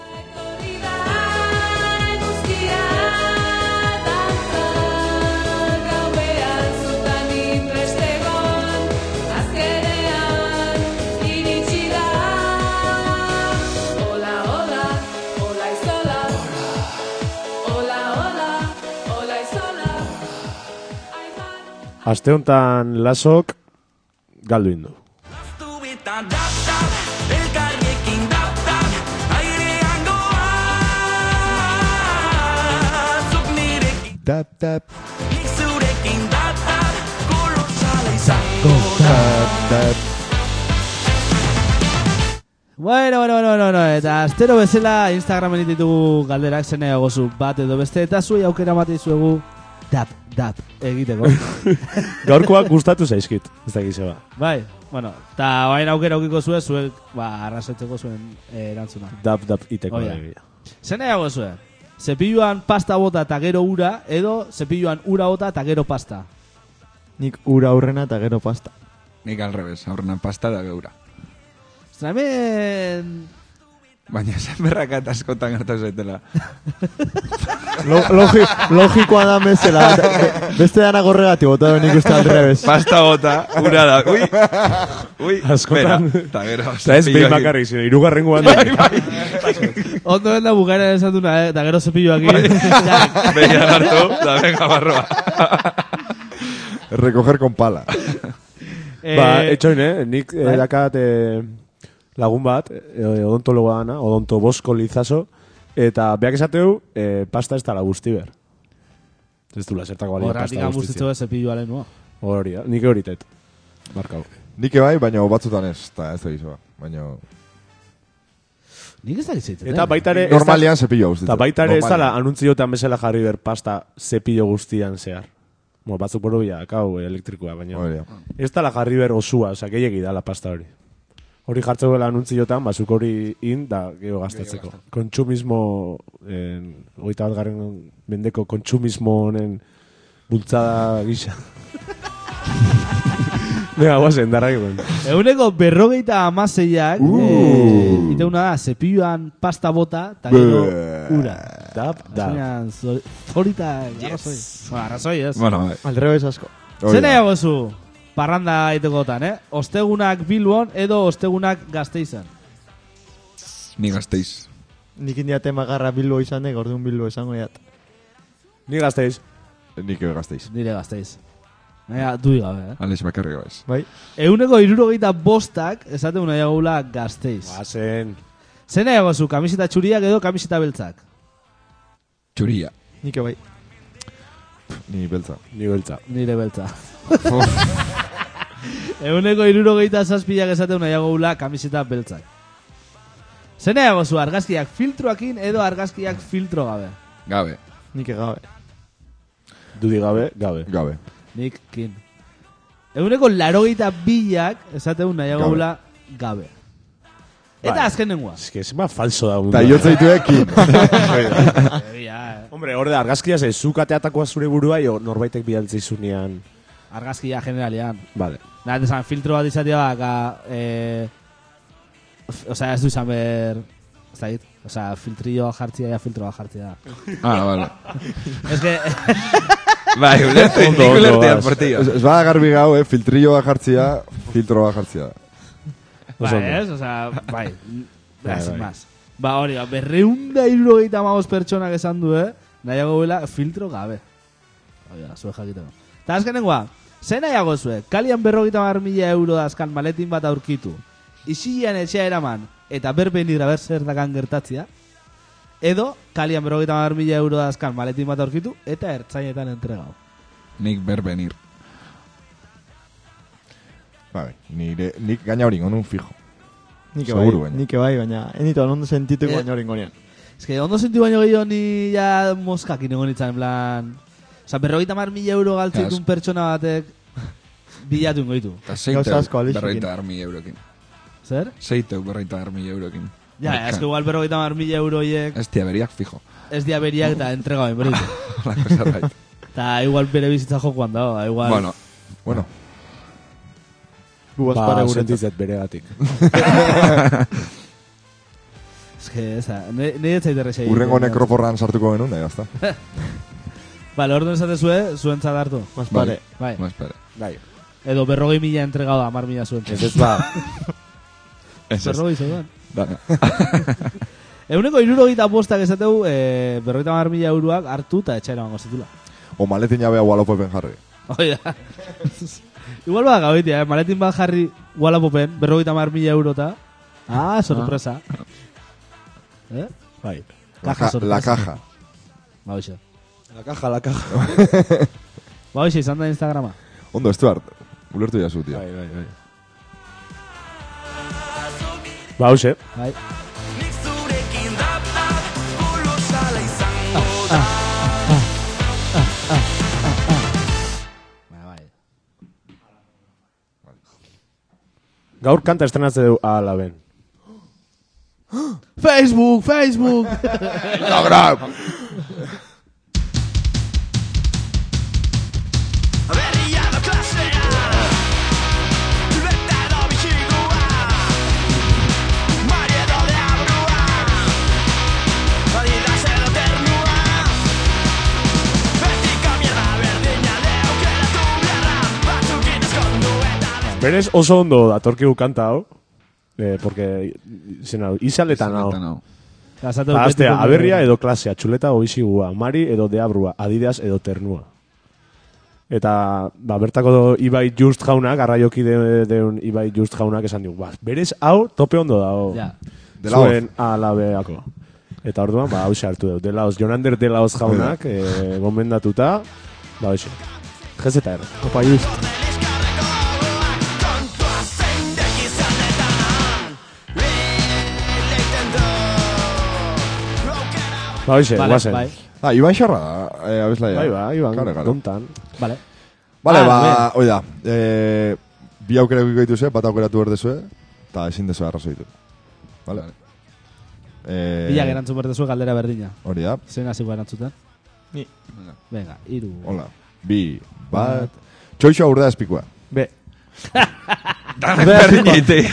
Aste honetan lasok galdu indu. Tap, tap. Bueno, bueno, bueno, bueno, bueno, eta astero bezala Instagramen ditugu galderak zenea gozu bat edo beste, eta zuei aukera mate dizuegu dap, dap egiteko. Gaurkoak gustatu zaizkit, ez da gizeba. Bai, bueno, eta bain aukera aukiko zuen, zuek, ba, arrazoitzeko zuen eh, erantzuna. Dap, dap iteko. Oia. Egia. Zenea gozue? Zepilluan pasta bota eta gero ura, edo zepilluan ura bota eta gero pasta. Nik ura aurrena eta gero pasta. Nik al revés, aurrenan pasta da geura. Ostra, hemen... Baina esan berraka eta askotan gertatu zaitela. Lo, logi, logikoa da mesela. Be- Beste dana gorregati bota nik uste al revés. Pasta bota, ura da. Ui, ui, Askotan. bera. Ta gero, Eta ez behin bakarrik, zine, irugarrengoan da. Ondo den da bukaeran esan duna, eh? Eta gero zepilluak Behian hartu, da venga barroa. Recoger con pala. Ba, etxoin, eh? Nik eh, dakat eh, lagun bat, eh, odontologoa dana, odonto bosko lizaso, eta beak esateu, eh, pasta ez dala guzti ber. Ez du lasertako balia Horratik pasta amustitzu guztitzen. ez zepilluaren nua. Hori da, nik euritet. Markau. Nik bai, baina batzutan ez, eta ez da gizoa. Baina... Nik ez da gizaiten. Eta baita ere... ez da- Normalian zepillo guztitzen. Eta baita ere ez dala Normalean. anuntziotan bezala jarri ber pasta zepillo guztian zehar. Mo, batzuk borobia, kau, elektrikoa, baina... Hori da. Ez dala jarri ber osua, oza, gehiagi dala pasta hori. Hori jartzeko dela anuntziotan, bazuk hori in, da geho gastatzeko. Kontsumismo, en, hogeita bat garren mendeko kontsumismo honen bultzada gisa. Venga, guazen, darrai guen. Eguneko berrogeita amaseiak, Uh. eh, iteuna da, zepilluan pasta bota, eta gero Beuh. ura. Dap, dap. Azkenean, zor- zorita, arrazoi. Bueno, arrazoi, ez. Bueno, bai. Al revés asko. Hori Zena da. jagozu, parranda aitekotan, eh? Ostegunak Bilbon edo ostegunak Gasteizen. Ni gazteiz. Nik india tema garra Bilbo izan dek, orduan Bilbo esango jat. Ni gazteiz. Nik Gasteiz. Nire Gasteiz. Baina, du gabe, eh? Alex bakarri gabez. Bai. Euneko irurogeita bostak esaten nahiago gula Gasteiz. Bazen. Zer nahiago zu, kamiseta txuriak edo kamiseta beltzak? Txuria. Nik bai. Ni beltza. Ni beltza. Nire beltza. Euneko irurogeita zazpilak esaten nahiago gula kamiseta beltzak. Zer nahiago zu, argazkiak filtroakin edo argazkiak filtro gabe? Gabe. Nik gabe. Dudi gabe, gabe. Gabe. Nik kin. Eguneko larogeita bilak esaten nahiago Gabe. gula gabe. Eta Bai. azkenengoa. Es que zenba falso da. Ta iotzaitu Egia, eh. Hombre, hor da, argazkia ze, zuk ateatakoa zure burua, jo norbaitek bidaltzeizunean. Argazkia generalian. Vale. Nada, desan, filtro bat izatea baka, eh, o sea, ez du izan ber, ez da dit, o sea, filtrilloa jartzia ja filtroa jartzia. Ah, vale. Ez que, Bai, ulerte, Ondo, nik ondo, ulertean vas. portillo. Ez ez bada garbi gau, eh? Filtrilloa jartzia, filtroa jartzia. bai, ondo. ez, o sea, bai, Bai, sin bai. más. Ba, hori, ba, berreunda irurogeita amabos pertsonak esan du, eh? Nahiago guela filtro gabe. Oia, zue jakiteko. Eta azkenengoa, ze nahiago zue, kalian berrogeita mar mila euro dazkan maletin bat aurkitu, isilean etxea eraman, eta berbein iraber zer dakan gertatzia, edo, kalian berrogeita mar mila euro dazkan maletin bat aurkitu, eta ertzainetan entregau. Nik berbenir. Bai, nire, nik gaina hori ngonun fijo. Nik Seguru, bai. baina. Nik bai, baina enitu ondo sentitu Eh. baina hori gonean. Ez que, ondo sentiu baino gehiago ni ja moskak inengo nintzen, en plan... Osa, berrogeita mar mila euro galtzitun Yes. pertsona batek bilatu ingo ditu. Eta Gauza zeiteu asko alixekin. berroita dar mila eurokin. Zer? Zeiteu berroita dar mila eurokin. Ja, ez que igual berrogeita mar mila euroiek Ez tia beriak fijo. ez dia beriak eta entregauen berritu. La cosa right. Eta igual bere bizitza jokoan dago, da, igual... Bueno, Bueno, Gu Ba, aspare guretzat. sentitzet beregatik. Ez que, eza, nire ez zaite resei. urrengo nekroporran sartuko genuen, da, jazta. Vale, orduan esate zue, zuentzat hartu. Aspare. Bai. no espere. Bai. Edo berrogei mila entregado da, amar mila zuentzat. Ez ez ba. Ez ez. Berrogei zeuden. Da. Eguneko irurogeita postak esateu, eh, berrogeita mar mila euroak hartu eta etxaira bango zitula. O maletin jabea Wallapop-en jarri. Oida. Igual bada gabetia, eh? Maletin bat jarri Wallapopen, berrogeita mar mila eurota. Ah, sorpresa. Eh? Bai. La, Caja ca sorpresa. la caja. Ba, hoxe. La caja, la caja. Ba, hoxe, izan da Instagrama. Ondo, Stuart. Ulertu jazu, tio. Bai, bai, bai. Ba, hause. Bai. Nik zurekin data, kolosala izango da. Bai, bai. Gaur kanta estrenatze du ala ben. Facebook, Facebook! Berria da klasea, bete da bisigua, Mari edo deabrua, Adidas edo ternua, betiko mierda berdina de aukeratu beharra, batzukin eskondu eta Berez oso ondo datorkigu kanta hau. Eh, porque, zena, izaletan hau. Zaletan hau. Gasatu Ba, aztea, betiko- aberria edo klasea, txuleta o bisigua, Mari edo deabrua, Adidas edo ternua. Eta, ba, bertako Ibai Just jaunak, garraioki de, deun Ibai Just jaunak esan digu, ba, berez hau tope ondo dago. Ja. De la Zuen alabeako. Eta orduan, ba, hau hartu dut. Delaoz, Jonander Delaoz jaunak, eh, gomendatuta, ba, hoxe. Gez eta erra. Opa, just. eskarreko gogoak kontua zeindek izanetan, leiten du, aukera Ba, hoxe, Vale, guazen. bai. Ah, Iban Xarra da, eh, abeslaia. Bai, ba, Iban, Claro, claro. dontan. Vale. Vale, Ah, ba, oida, eh, bi aukera egiko dituzue, bat aukeratu berdezue, eta ezin dezu arrazoitu. Vale? Eh, Bila gerantzun bertezu galdera berdina. Hori da, Zein hasi erantzuten? Ni. Venga, iru. hola, bi, bat, txoixoa urdea espikua. Be. Berdin egite.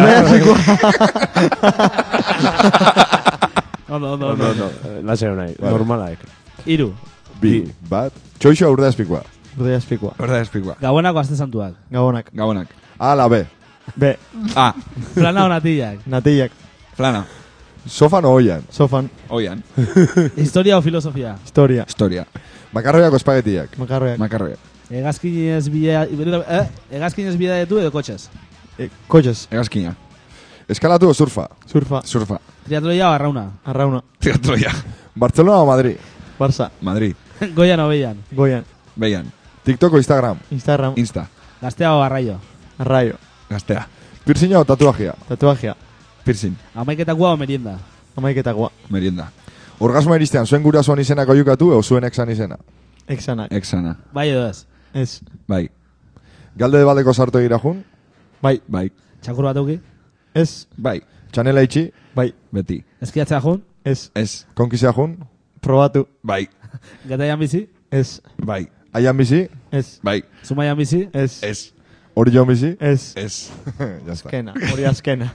Ondo, ondo, No, ondo. no, no, lasero nahi, Vale. normalaek. Iru. Bi, bat, txoixoa urdea espikua. Urdea espikua. Horda espikua. Gabonako azte santuak. Gabonak. Gabonak. A la B, Be. Ah, Plana honatillak. Natillak. plana. sofan oian. Sofan. Oian. Historia o filosofia. Historia. Historia. Makarroiako espagetiak. Makarroiak. Makarroiak. Egazkinez bidea... Eh? Egazkinez bidea ditu edo kotxez? E, Kotxez. Egazkina. Eskalatu o surfa? Surfa. Surfa. Triatloia o arrauna? Arrauna. Teatroia. Barcelona o Madrid? Barça. Madrid. Goian o beian? Goian. Beian. TikTok o Instagram? Instagram. Insta. Gaztea o arraio? Arraio. Gaztea. Piercinga o tatuajea? Tatuajea. Piercing. Amaiketakua o merienda? Amaiketakoa. Merienda. Orgasmo iristean, zuen gurasoan izenak oiukatu o zuen exan izena? Exanak. Exana. Bai edo ez? Ez. Bai. Galde de baldeko sartu egira jun? Bai. Bai. Txakur bat auki? Ez. Bai. Txanela itxi? Bai. Beti. Eskiatzea jun? Ez. Ez. Konkizea jun? Probatu. Bai. Gataian bizi? Ez. Bai. Aian bizi? Ez. Bai. Zumaian bizi? Ez. Ez. Hori joan bizi? Ez. Ez. Ya está. Azkena. Hori azkena.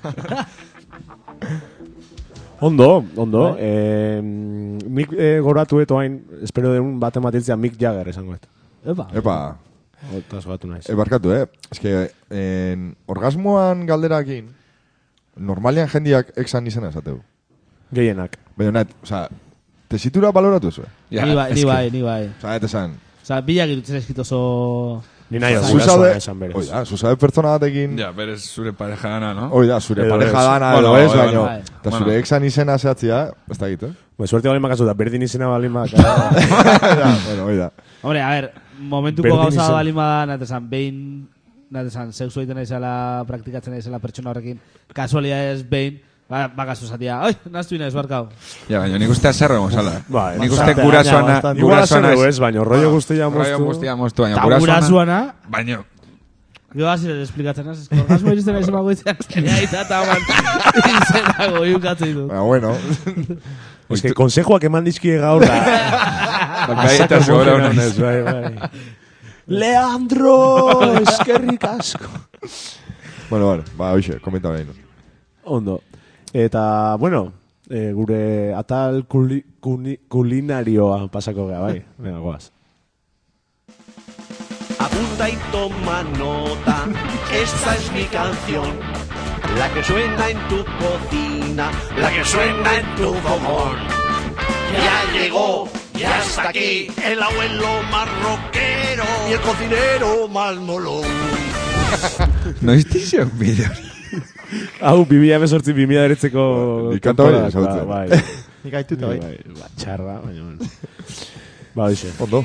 Ondo, ondo. Eh, nik eh, goratu eto hain, espero deun bat ematitzea Mick Jagger esango et. Epa. Epa, Otaz batu naiz. ebarkatu, eh? Ez que, en, orgasmoan galderakin, normalian jendiak exan izena esateu. Gehienak. Baina net, oza, tesitura baloratu zuen. Ja, Ni bai, ni eske- bai, ni bai. Oza, eta esan, Osa, bilak irutzen eskit oso... Ni nahi zu hori zaude, esan berez. oida, zu zaude pertsona batekin, Ja, berez zure pareja dana, no? oida, zure Edo pareja ez. dana, Bueno, edo ez, bueno, baino, bai. eta Bueno. zure exan izena zehatzia, ez da gitu, eh? Ba, suerte balin makazu da, berdin izena balin maka. Bueno, oida. Hombre, a ver, momentuko Berdin gauza izan. balin bada, natesan, behin, natesan, sexu egiten naizela, praktikatzen naizela pertsona horrekin, kasualidades behin, ba, bakazu zatia, oi, naztu inaiz, barkau. Ja, baina nik uste azerro gozala. Ba, Nik uste Bastante, gurasoana... bastante. Igual Gurasoana azerreu ez, baina rollo guztia Rollo moztu. guztia moztu, baina Ta gurasoana... gurasoana, Baina... gero hasi esplikatzen az, esko, orgasmo iristen naizela goizean, azkenea izata man, izena goiukatzen dut. Baina, bueno, Ez que konsejoak eman dizkie gaur da. Bai, eta seguro honez. Bai, bai. Leandro, eskerrik asko. bueno, bueno, ba, hoxe, komenta behin. Ondo. Eta, bueno, eh, gure atal kuli, kuni, kulinarioa pasako gea, bai. Venga, goaz. Apunta y toma nota, esta es mi canción, la que suena en tu cocina, la que suena en tu fogón. Ya llegó, ya está aquí, el abuelo más rockero y el cocinero más molón. Noiz tixok bideo. Hau, bimila emezortzi, bimila deretzeko... Nik kanta hori temporadak, ezagutzen. ba, Bai, Nik aituta, bai. bai, ba, txarra, baina... bueno. Ba, hoxe. Ondo.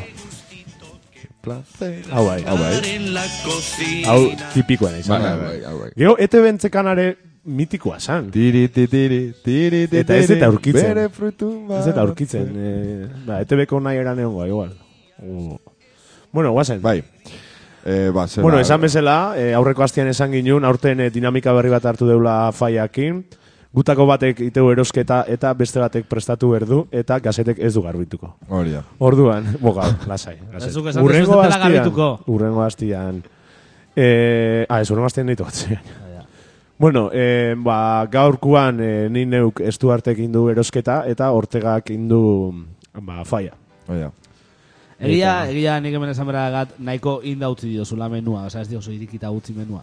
Hau bai, hau bai. En la cocina. Hau tipikoa nahi Bai, izan. bai, bai, bai. Gero, ete bentzekanare mitikoa san. Tiri, tiri, tiri, tiri, Eta ez eta aurkitzen. Bere frutu Ez eta aurkitzen. Eh, ba, E T B-ko nahi eran egongoa, igual. Uh. Bueno, guazen. Bai. Eh, ba, zera, Bueno, esan bezala, eh, aurreko astian esan ginun, aurten eh, dinamika berri bat hartu deula faiakin. Gutako batek iteu erosketa eta beste batek prestatu berdu eta gazetek ez du garbituko. Hori da. Orduan, boga, lasai. lasai. Ez duk esan dezu ez dutela garbituko. Urrengo astian. Eh, ah, ez urrengo astian ditu bat. Bueno, eh, ba, gaurkuan eh, ni neuk Estuartek indu erosketa eta Ortegak indu ba, faia. Hori da. Egia, egia nik hemen esan bera gat, nahiko inda utzi diozula menua, oza ez diozu irikita utzi menua.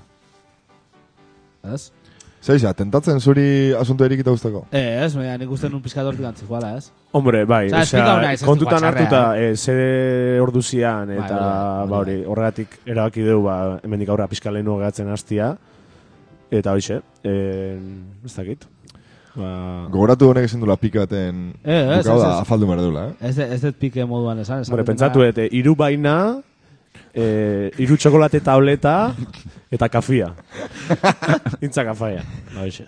Ez? Zeixa, tentatzen zuri asunto erikita usteko? Eh, ez, baina nik uste nun pizkat hortik antzik guala, ez? Hombre, bai, Osea, osea, esplikau nahi, ez kontutan dugu hartuta, txarrean. eh, ze orduzian, eta, Bai, bai, ba, hori, horregatik erabaki deu, ba, hemendik aurra pizka lehenu gehatzen hastia, eta hoxe, eh, ez dakit. Ba, Gogoratu honek ezin dula pikaten Eh, ez, bukau ez, da ez. afaldu merdula, eh? Ez, ez dut pike moduan esan. esan hombre, dut pentsatu, na- eta iru baina, eh, iru txokolate tableta, eta kafia. Intza kafaia, ba, hoxe.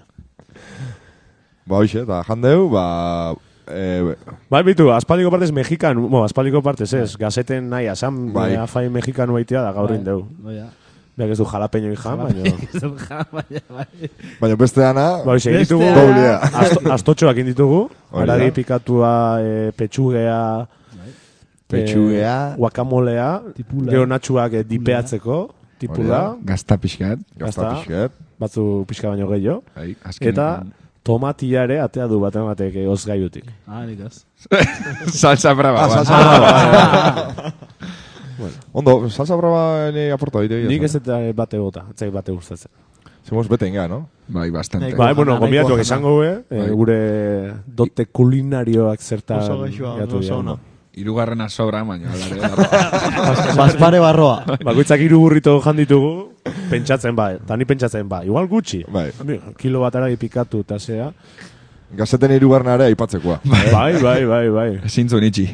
Ba, hoxe, eta jandeu, ba... Eh, Bai, bitu, aspaldiko partez mexikan, bueno, aspaldiko partez ez, gazeten nahi asan, Bai. bai. afai mexikanu eitea da gaur Bai, indeu. bai, ja. Beak ez du jalapeño jan, baina... Ez dut ja, baina, bai. baina beste dana... Ba, hoxe, egin ditugu... Bestea- Doblea. Asto, astotxoak inditugu, Hori da. haragi pikatua, e, petxugea, Petxugea. e, guakamolea, Tipula. gero natxuak e, dipeatzeko, tipula, Gazta pixkat. Gazta Gazta. pixket. batzu pixka baino gehiago, Bai, azkenean. eta tomatia ere atea du baten batek e, ozgaiutik. Ah, nik ez. Salsa brava. Ah, guaz. salsa brava. Ondo, salsa brava ni aporta ditu. Nik ez eta bate bota, ez zait bate gustatzen. Zemos bete inga, no? Bai, bastante. Nahiko. Bai, bueno, jana, gombidatuak nahiko izango gue, e, Bai. gure dote kulinarioak zertan Oso gaixoa, gatu oso dira, ona. no? Hirugarrena sobra, baina alare. Bazpare barroa. Bakoitzak hiru burrito janditugu, pentsatzen ba, eta ni pentsatzen ba, igual gutxi. Bai. Kilo bat aragi pikatu eta zea. Gazeten hirugarrena ere aipatzekoa. Bai, bai, bai, bai. Ezin zuen itxi.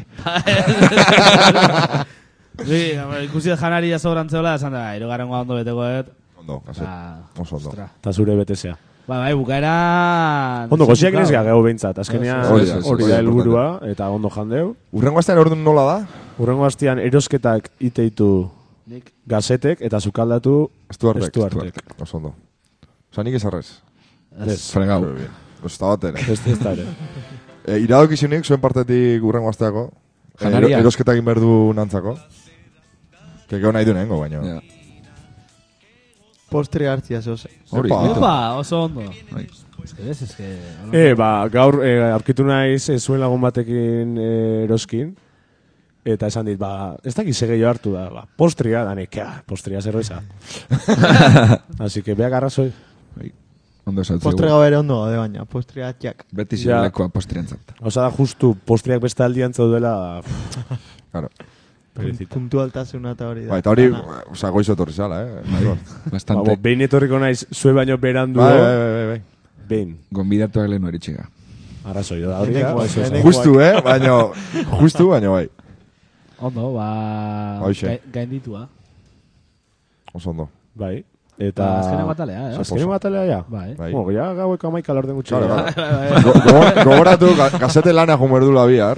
Bi, ikusi janaria sobrantzeola, esan da, hirugarrengoa ondo betekoet. Ondo, gazet. Oso ondo. Eta zure betezea. Ba, bai, bukaera... Ondo, goziak nesga geho behintzat. Azkenean Hori da, hori hori da da helburua eta ondo jandeu. Urrengo astean orduan nola da? Urrengo astean erosketak iteitu Nik. gazetek eta sukaldatu Estuartek. Estuartek. Oso ondo. Osa, nik esarrez. Ez, Fregau. Pues está bat ere. ez ez da ere. E, iradokizunik, zuen partetik urrengo asteako. Janaria. Ero- Erosketak inberdu nantzako. Kekeo nahi du nengo, baina. Ja. Postre hartzia zoze. Hori. Epa. Epa, oso ondo. Bai. Ez que ez, ez que... E, ba, gaur e, aurkitu naiz e, zuen lagun batekin e, eroskin. Eta esan dit, ba, ez dakiz gehiago hartu da, ba, postria, da nekea, postria zerroiza. Así que beak arrazoi. Bai. Ondo esatzeu. Postre gau ere ondo de baina, postre hartziak. Beti Ja. zilekoa postriantzat. Osa da justu postriak beste aldian zaudela, Claro. perezita. Puntualtasuna eta hori da. Ba, eta hori, Dana. oza, goizo etorri zala, eh? Bai, Bastante. Ba, behin etorriko naiz, zue baino berandu, bai, bai, bai, bai. behin. Gonbidatuak lehen eritxiga. Arrazoi da, hori da. Lehenengoa, eso esan. lehenengoa. Justu, eh? Baina, justu, baina bai. Ondo, ba... Hoxe. gai- Gainditua. Oso ondo. Bai. Eta... Ba, azkenengo atalea, eh? Azkenengo atalea, ja. Bai. Bai. Bueno, ja gaueko amaika lorden gutxi. Claro, ja. claro. Go- go- Gogoratu, ga- gazete lana jumerdula bihar.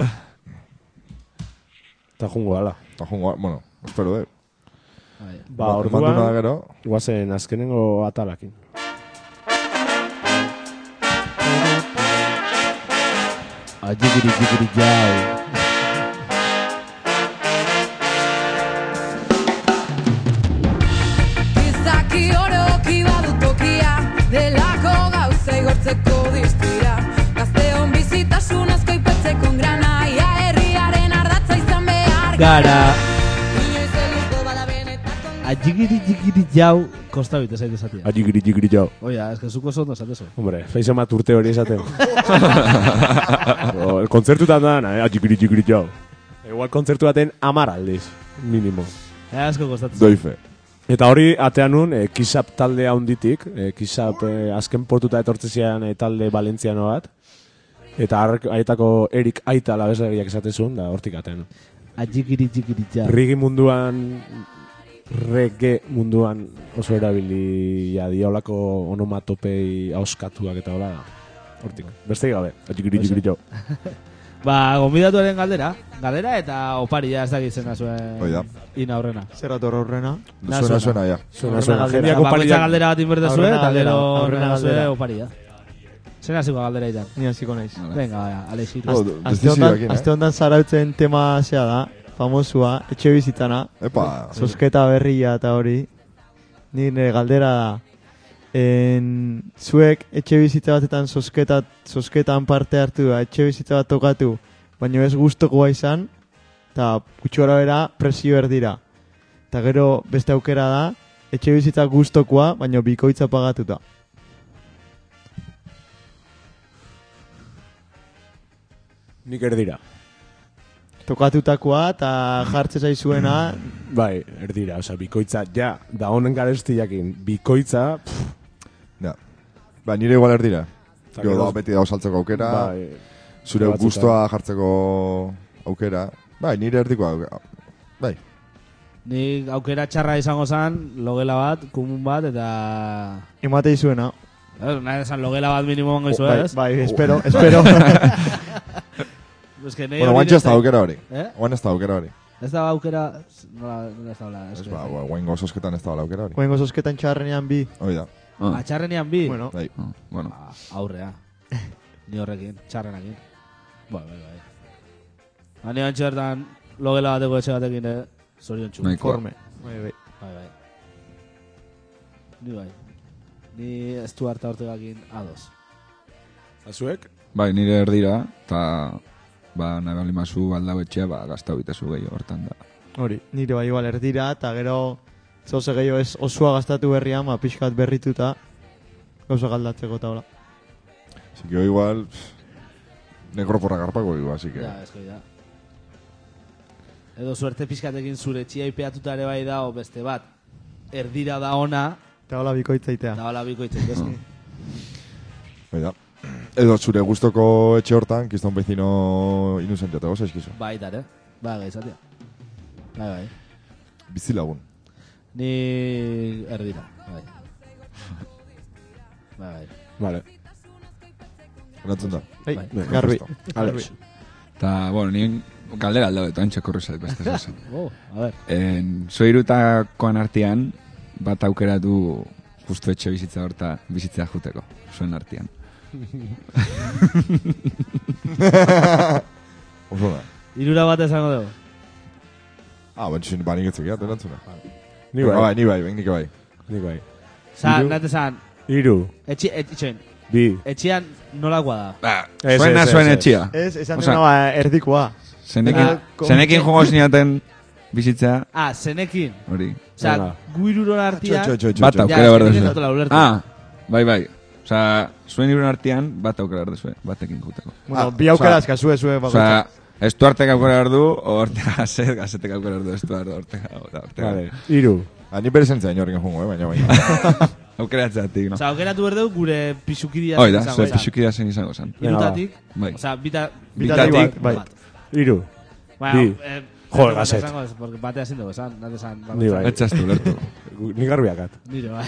Eta jungo ala. Eta jungo, bueno, espero, eh? Bai. Ba, Manduna orduan, gero. guazen azkenengo atalakin. Ajigiri, jigiri, jau. Izaki oroki badu tokia, delako gauza igortzeko distira. Gazteon bizitasunezko ipetzeko granaia, herriaren ardatza izan behar Gara. Inoiz helduko bada benetako Ajigiri, jigiri, jau. Kosta bite zaite zatia. Ajigiri jigiri jau. Oia, ez que zuko oso ondo esatezo. Hombre, feize mat urte hori esaten. O, el kontzertutan da, eh? Ajigiri jigiri jau. Igual kontzertu baten amar aldiz, minimo. Ea asko kostatzen. Doife. Eta hori, atean nun, e, Kisap talde handitik, e, Kisap e, azken portuta etortzezian e, talde valentziano bat, eta hark- aitako Erik Aita labesariak esatezun, da hortik atean. Ajigiri, jigiri, jau. Rigi munduan, reggae munduan oso erabili ja, diolako onomatopei auskatuak eta hola, hortik. Beste gabe, ajigiri jigiri jau. Ba, gonbidatuaren galdera. Galdera eta oparia ez dakit zena zuen Hoi da. ina horrena. Zer ator horrena. Suena, suena, ja. Suena, suena, galdera. jendeak Bakoitza opariak- galdera bat inberte zuen, Aurrena eta galdera, gero aurrena horrena zuen galdera. oparia. Zer hasiko galdera itan? Ni hasiko naiz. Venga, baya, Alexis. Oh, Aste dezizioak, honetan, eh? aste honetan zarautzen tema zea da, famosua, etxe bizitzana, Epa. sosketa berria eta hori. Ni nire galdera da, en, zuek etxe bizitza batetan sosketa, sosketan parte hartu da, etxe bizitza bat tokatu, baina ez gustokoa izan, eta gutxora bera presio erdira. Eta gero beste aukera da, etxe bizitza gustokoa, baina bikoitza pagatuta. Nik erdira. Tokatutakoa eta jartze zaizuena, Bai, erdira, osea, bikoitza, ja, da honen garestiakin, bikoitza, pff, Ja. Ba, nire igual erdira. Eta Gero gero- da, beti dago saltzeko aukera. bai, Zure batzutan. gustoa jartzeko aukera. Bai, nire erdiko aukera. Bai. Nik aukera txarra izango zen, logela bat, kumun bat, eta... ematei zuena. Eh, Nahi esan logela bat minimo bango izu, Bai, ez? bai, espero, espero. Ez que nahi Bueno, hori guantxe ez da ez- aukera hori. Eh? Guan ez da aukera hori. Ez da aukera... Nola, nola ez da hola, ez Ez que- ba, guain gozosketan ez da aukera hori. Oengo sosketan txarrenean bi. Hoi da. Ah, Atxarrenean bi? Bueno, Bai. ah, bueno. Ah, aurrea. Ni horrekin, txarrenakin. Bai, bai, bai. Hani antxe bertan, logela bateko etxe batekin, eh? Zorion txu. Nahikoa. forme. Bai, bai. Bai, bai. Ni bai. Ni ez du harta hortegakin ados. Azuek? Bai, nire erdira, eta ba, nahi bali mazu baldau etxea, ba, gaztau bitezu gehiago hortan da. Hori, nire bai igual erdira, eta gero zoze gehiago ez osua gastatu berrian, ma pixkat berrituta, gauza galdatzeko eta hola. Así que yo igual... pff, Nekroporra garpako igual, así que... Ja, ez que ja. Edo suerte pixkatekin zure txia ipeatuta ere bai dao beste bat. Erdira da ona. Eta hola bikoitzaitea. Da hola bikoitzaitea. Baida. Edo zure gustoko etxe hortan, kiston bezino inusentiatego zaizkizu. Bai, dare. Ba, gaizatea. Bai, bai. Bizilagun. Ni erdira. Bai. Bai, bai. Vale. Erantzun da. Ei, Bai. garbi. Alex. Ta, bueno, ni galdera aldau, eta antxe korrezat beste zozen. Oh, a ver. En, Soirutakoan artean, bat aukeratu justu etxe bizitza horta bizitzea juteko, zuen artean. Oso da. Irura bat esango dugu. Ah, bentsin, ba, nik etzuk, ja, erantzuna. Ni bai. Bai, ni bai, nik bai. Ni bai. San, Hiru. nate san. Hiru. Etxe, etxen. Bi. Etxean nolakoa da. Ba, Ez, zuena ez, zuen ez, ez. etxia. Ez, esan Osea, dena ba, erdikoa. Zenekin, Ah, zenekin jongo zinaten bizitzea, Ah, zenekin. hori. Osea, Venga. gu iruron artian. Txo, txo, txo, Bat txo. aukera Ja, behar zenekin duzu. ez dutela ulertu. Ah, bai, bai. Osa, zuen irun artean, bat aukera behar duzu, batekin juteko. Bueno, Ah, bi aukera osea- eskazue zue Osa, bakoitza. estuartek aukera behar du, o ortega gazet, gazetek aukera behar du, estuartek ortega, ortega. Vale. Hiru. Ah, ni bere zentzea inorren jungo, eh, baina baina. Aukeratzeatik, no? Osea, aukeratu berdeu gure pisukidia Hoi da, izango zure zen. pixukia zen izango zen. Irutatik. Bai. Osea, bita... Bitatik bat, bai. Hiru. Bueno, Bi. eh, Joder, bat gazet. esango ez, porque batea ezin dugu esan, nate esan. Ni bai. Etxaztu, lertu. Ni garbiakat. Nire, bai.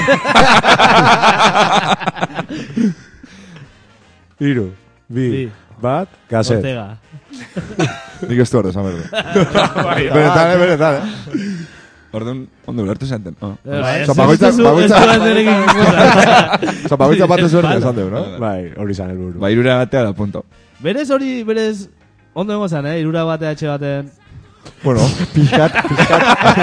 Hiru. Bi. Bi. Bat. Gazet. Ortega. Nik ez du hori, esan berde. Bai, Benetan, eh, benetan, eh. Orduan, ondo ulertu zaten. Oh. Bai, Osa, bakoitza- ez duzu- bakoitza- ez duzu handerekin ikusten. Osa, bakoitza bat ez hori esan deu, no? Bai, hori zan helburu. Ba, irura batea da punto. Berez hori, berez... Ondo dengo zen, eh? Irura batea etxe baten... Bueno, Pixkat, pixkat.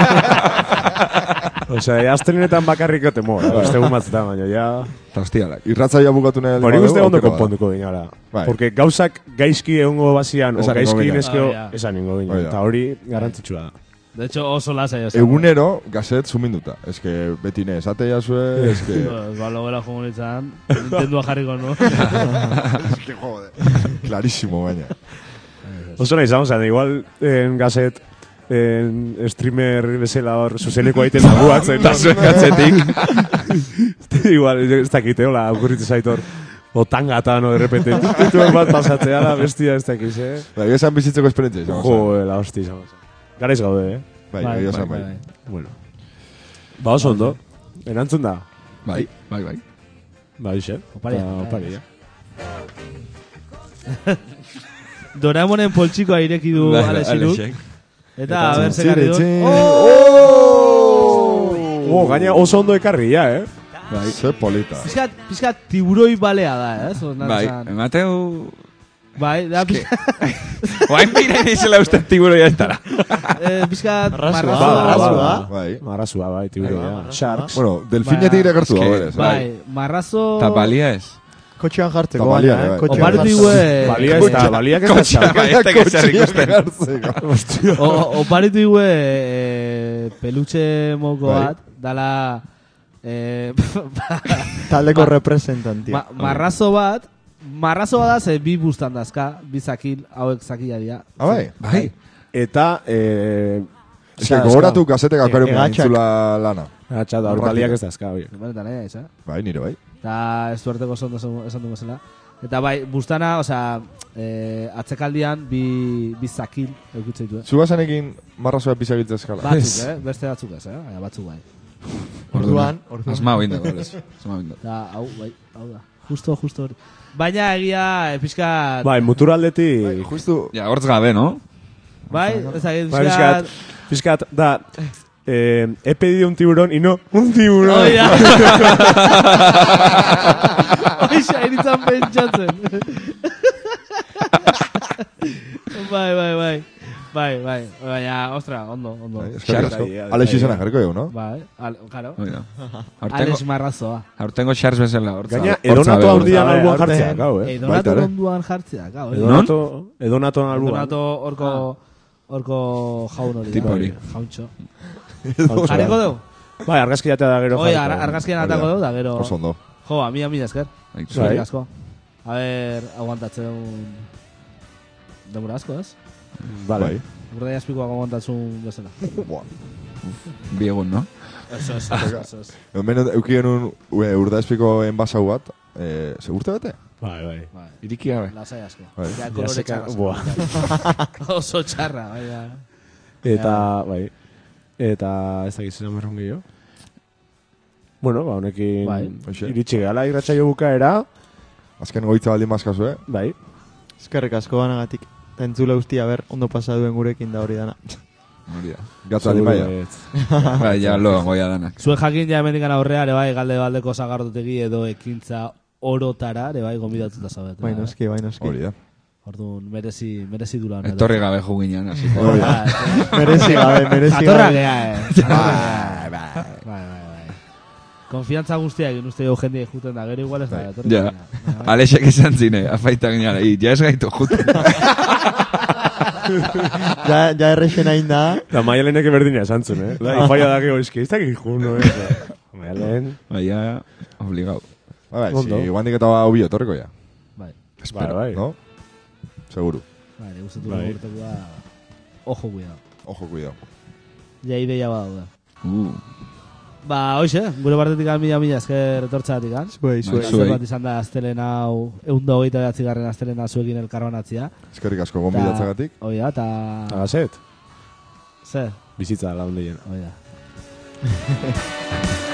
Osea, aztenetan bakarriko temo, beste egun batzutan, baina ja... Eta hostialak. irratzaia bukatu nahi Hori badeu, uste ondo aukera da. konponduko dinara. Bai. Porque gauzak gaizki egongo bazian, o Esan ingo gaizki ginen. neskeo, Ah, ja. esan ingo Hori ginen. da. Eta hori garrantzitsua da. De hecho, oso lasai oso. Egunero, gazet suminduta. Ez que beti ne esatea zue, ez que... Ba, logera jongo nintzen, Nintendua jarriko, no? Ez que, jode. Clarísimo, baina. Oso nahi izan, igual en gazet, en streamer bezala hor, zuzeneko aiten naguatzen. Eta zuen gatzetik. Igual, ez dakite, hola, okurritu zaitor. O tangatan, o de repente, tutuen bat pasatzea da, bestia ez dakiz, eh? Bai, esan bizitzeko esperientzia izango zen. Jo, la hosti izango zen. Garaiz gaude, eh? Bai, egia esan bai. Bueno. Ba, oso ondo. Erantzun da. Bai, bai, bai. Ba, ixe. Oparia. Eta oparia. Doraemonen poltsikoa ireki du Bai, Alexiruk. Alexek. Eta, a ber, zekarri du. Txin, Oh, gaina oso ondo ekarri, ja, eh? Bai, ze polita. Piskat, piskat tiburoi balea da, eh? Zor, Bai, emateu... Bai, da piskat, Oain bire nizela uste tiburo ya estara. eh, piskat Arrasua, marrazoa. ba, arrasua. Bai. Marrazua, bai, tiburo, ja. Sharks. Bueno, delfinetik ere gertu da, Eske, berez. Bai, marrazo... Eta balia ez. Kotxean jartzeko, Ta balia, baina, bai. eh? Kotxean Oparitu jartzeko. igue... Balia ez da, baliak ez da Kotxea, txarra. bai, ez da gezar ikusten. Gartzeko. O- Oparitu igue eh, pelutxe moko Bai. bat, dala... Eh, Taldeko Ma- representantia. ma, marrazo bat, marrazo bat da ze bi bustan dazka, bi zakil, hauek zakila dira. Ah, bai. Bai. Eta, eh... Ez que gogoratu gazetek akarium Egatxak. nintzula lana. Atxa, da, hor baliak ez dazka, oi. Benetan, eh, ez, eh? Bai, nire bai. Eta ez duarteko esan du- esan du bezala. Eta bai, bustana, osea, eh, atzekaldian bi, bi zakil eukitzen ditu, eh? Zugazanekin marrazoa pizagitza eskala. Batzuk, eh? Beste batzuk ez, eh? Baina batzuk bai. Orduan, orduan. Asma bindu, berez. Asma bindu. Eta, hau, bai, hau da. Justo, justo hori. Baina egia, eh, pixkat... Bai, muturaldetik... Justu, Ja, hortz gabe, no? Bai, ezagit, Bai, pixkat... fiskat, fiskat, da, eh, he pedido un tiburón y no un tiburón. Hoi da. Hoixa, iritzan pentsatzen. Bai, bai, bai. Bai, bai. Baina, ostra, ondo, ondo. eskerrik asko. Bai, bai, Alex bai. izena jarriko dugu, no? Bai, al, claro. Hoi da. Alex Aurtengo, Marrazoa. aurtengo xars bezala, hortza. Gaina, hortza edonato be, handian hortza be, albuan aurten. jartzea, gau, eh? Edonato Baita ere. onduan jartzea, gau. eh? Edonato, edonato albuan. Edonato orko, orko jaun hori. da. Tipo hori. Jauntxo. Hauntxo. Jareko dugu? Bai, argazki jatea da gero. Oi, jarriko. ar argazkian atako dugu, da gero... Oso ondo. Jo, a mi, a mi esker. Bai, Bai. Zurrik asko. A ver, aguantatzen... Demora asko, ez? Vale. Bai. Urdai azpikoa gomontatzun bezala. Buah. Biegun, no? Eso, eso, eso, eso, eso. Hemen euki genuen urdaizpiko enbasau bat, eh, ze urte bete? Bai, bai. Bai. Iriki gabe. Lasai asko. Bai. Ja, Ja kolore seka- txarra. buah. Oso txarra, bai, bai. Eta, bai. Eta ez dakit zena merrun gehiago. Bueno, ba, honekin Bai. Hoxe. iritsi gala irratsaio bukaera. Azken goitza baldin bazkazu, eh? Bai. Eskerrik asko banagatik. Eta entzule guztia, ber, ondo pasa duen gurekin da hori dana. Hori da. Gatza baldin baia. Bai, ja, lo, goia danak. Zuen jakin ja hemendikan aurrea, ere bai, galde baldeko zagardotegi edo ekintza orotara, ere bai, gombidatuta zabet. Bai noski, bai noski. Hori da. Orduan, merezi, merezi dula. honetan. Etorri gabe juginan, así. Hori da. Merezi gabe, merezi Jatorra gabe. gea, eh. Bai, bai, bai, bai. Konfiantza guztia egin uste jo jende juten da, gero igual ez da. etorri Ja. gina. Bai, bai. Alexek esan zine, afaita ginara, i, ja ez gaitu juten. Ja, ja errexen hain da. Da Maialenek berdina esan zuen, eh? Da, ifaia da gego, eski, ez dakik juno, eh? Maialen... Bai, ja, obligau. Bai, Ondo. si guandik eta hobi etorriko ja. Bai, Bai, bai. No? Seguro. bai, nik uste du Bai. urteko da. Ojo, cuidado. Ojo, cuidado. Ja ideia badaude. Uh, Ba, hoxe, gure partetik mila mila esker etortzatik an. Zuei, zuei. Bai, Zer zuei. bat izan da aztelen hau, egun da hogeita behatzi garren aztelena zuekin elkarbanatzia. Eskerrik asko gonbidatzagatik. Hoi da, eta... Tagaset, Zer, bizitza laundeien. hoi da.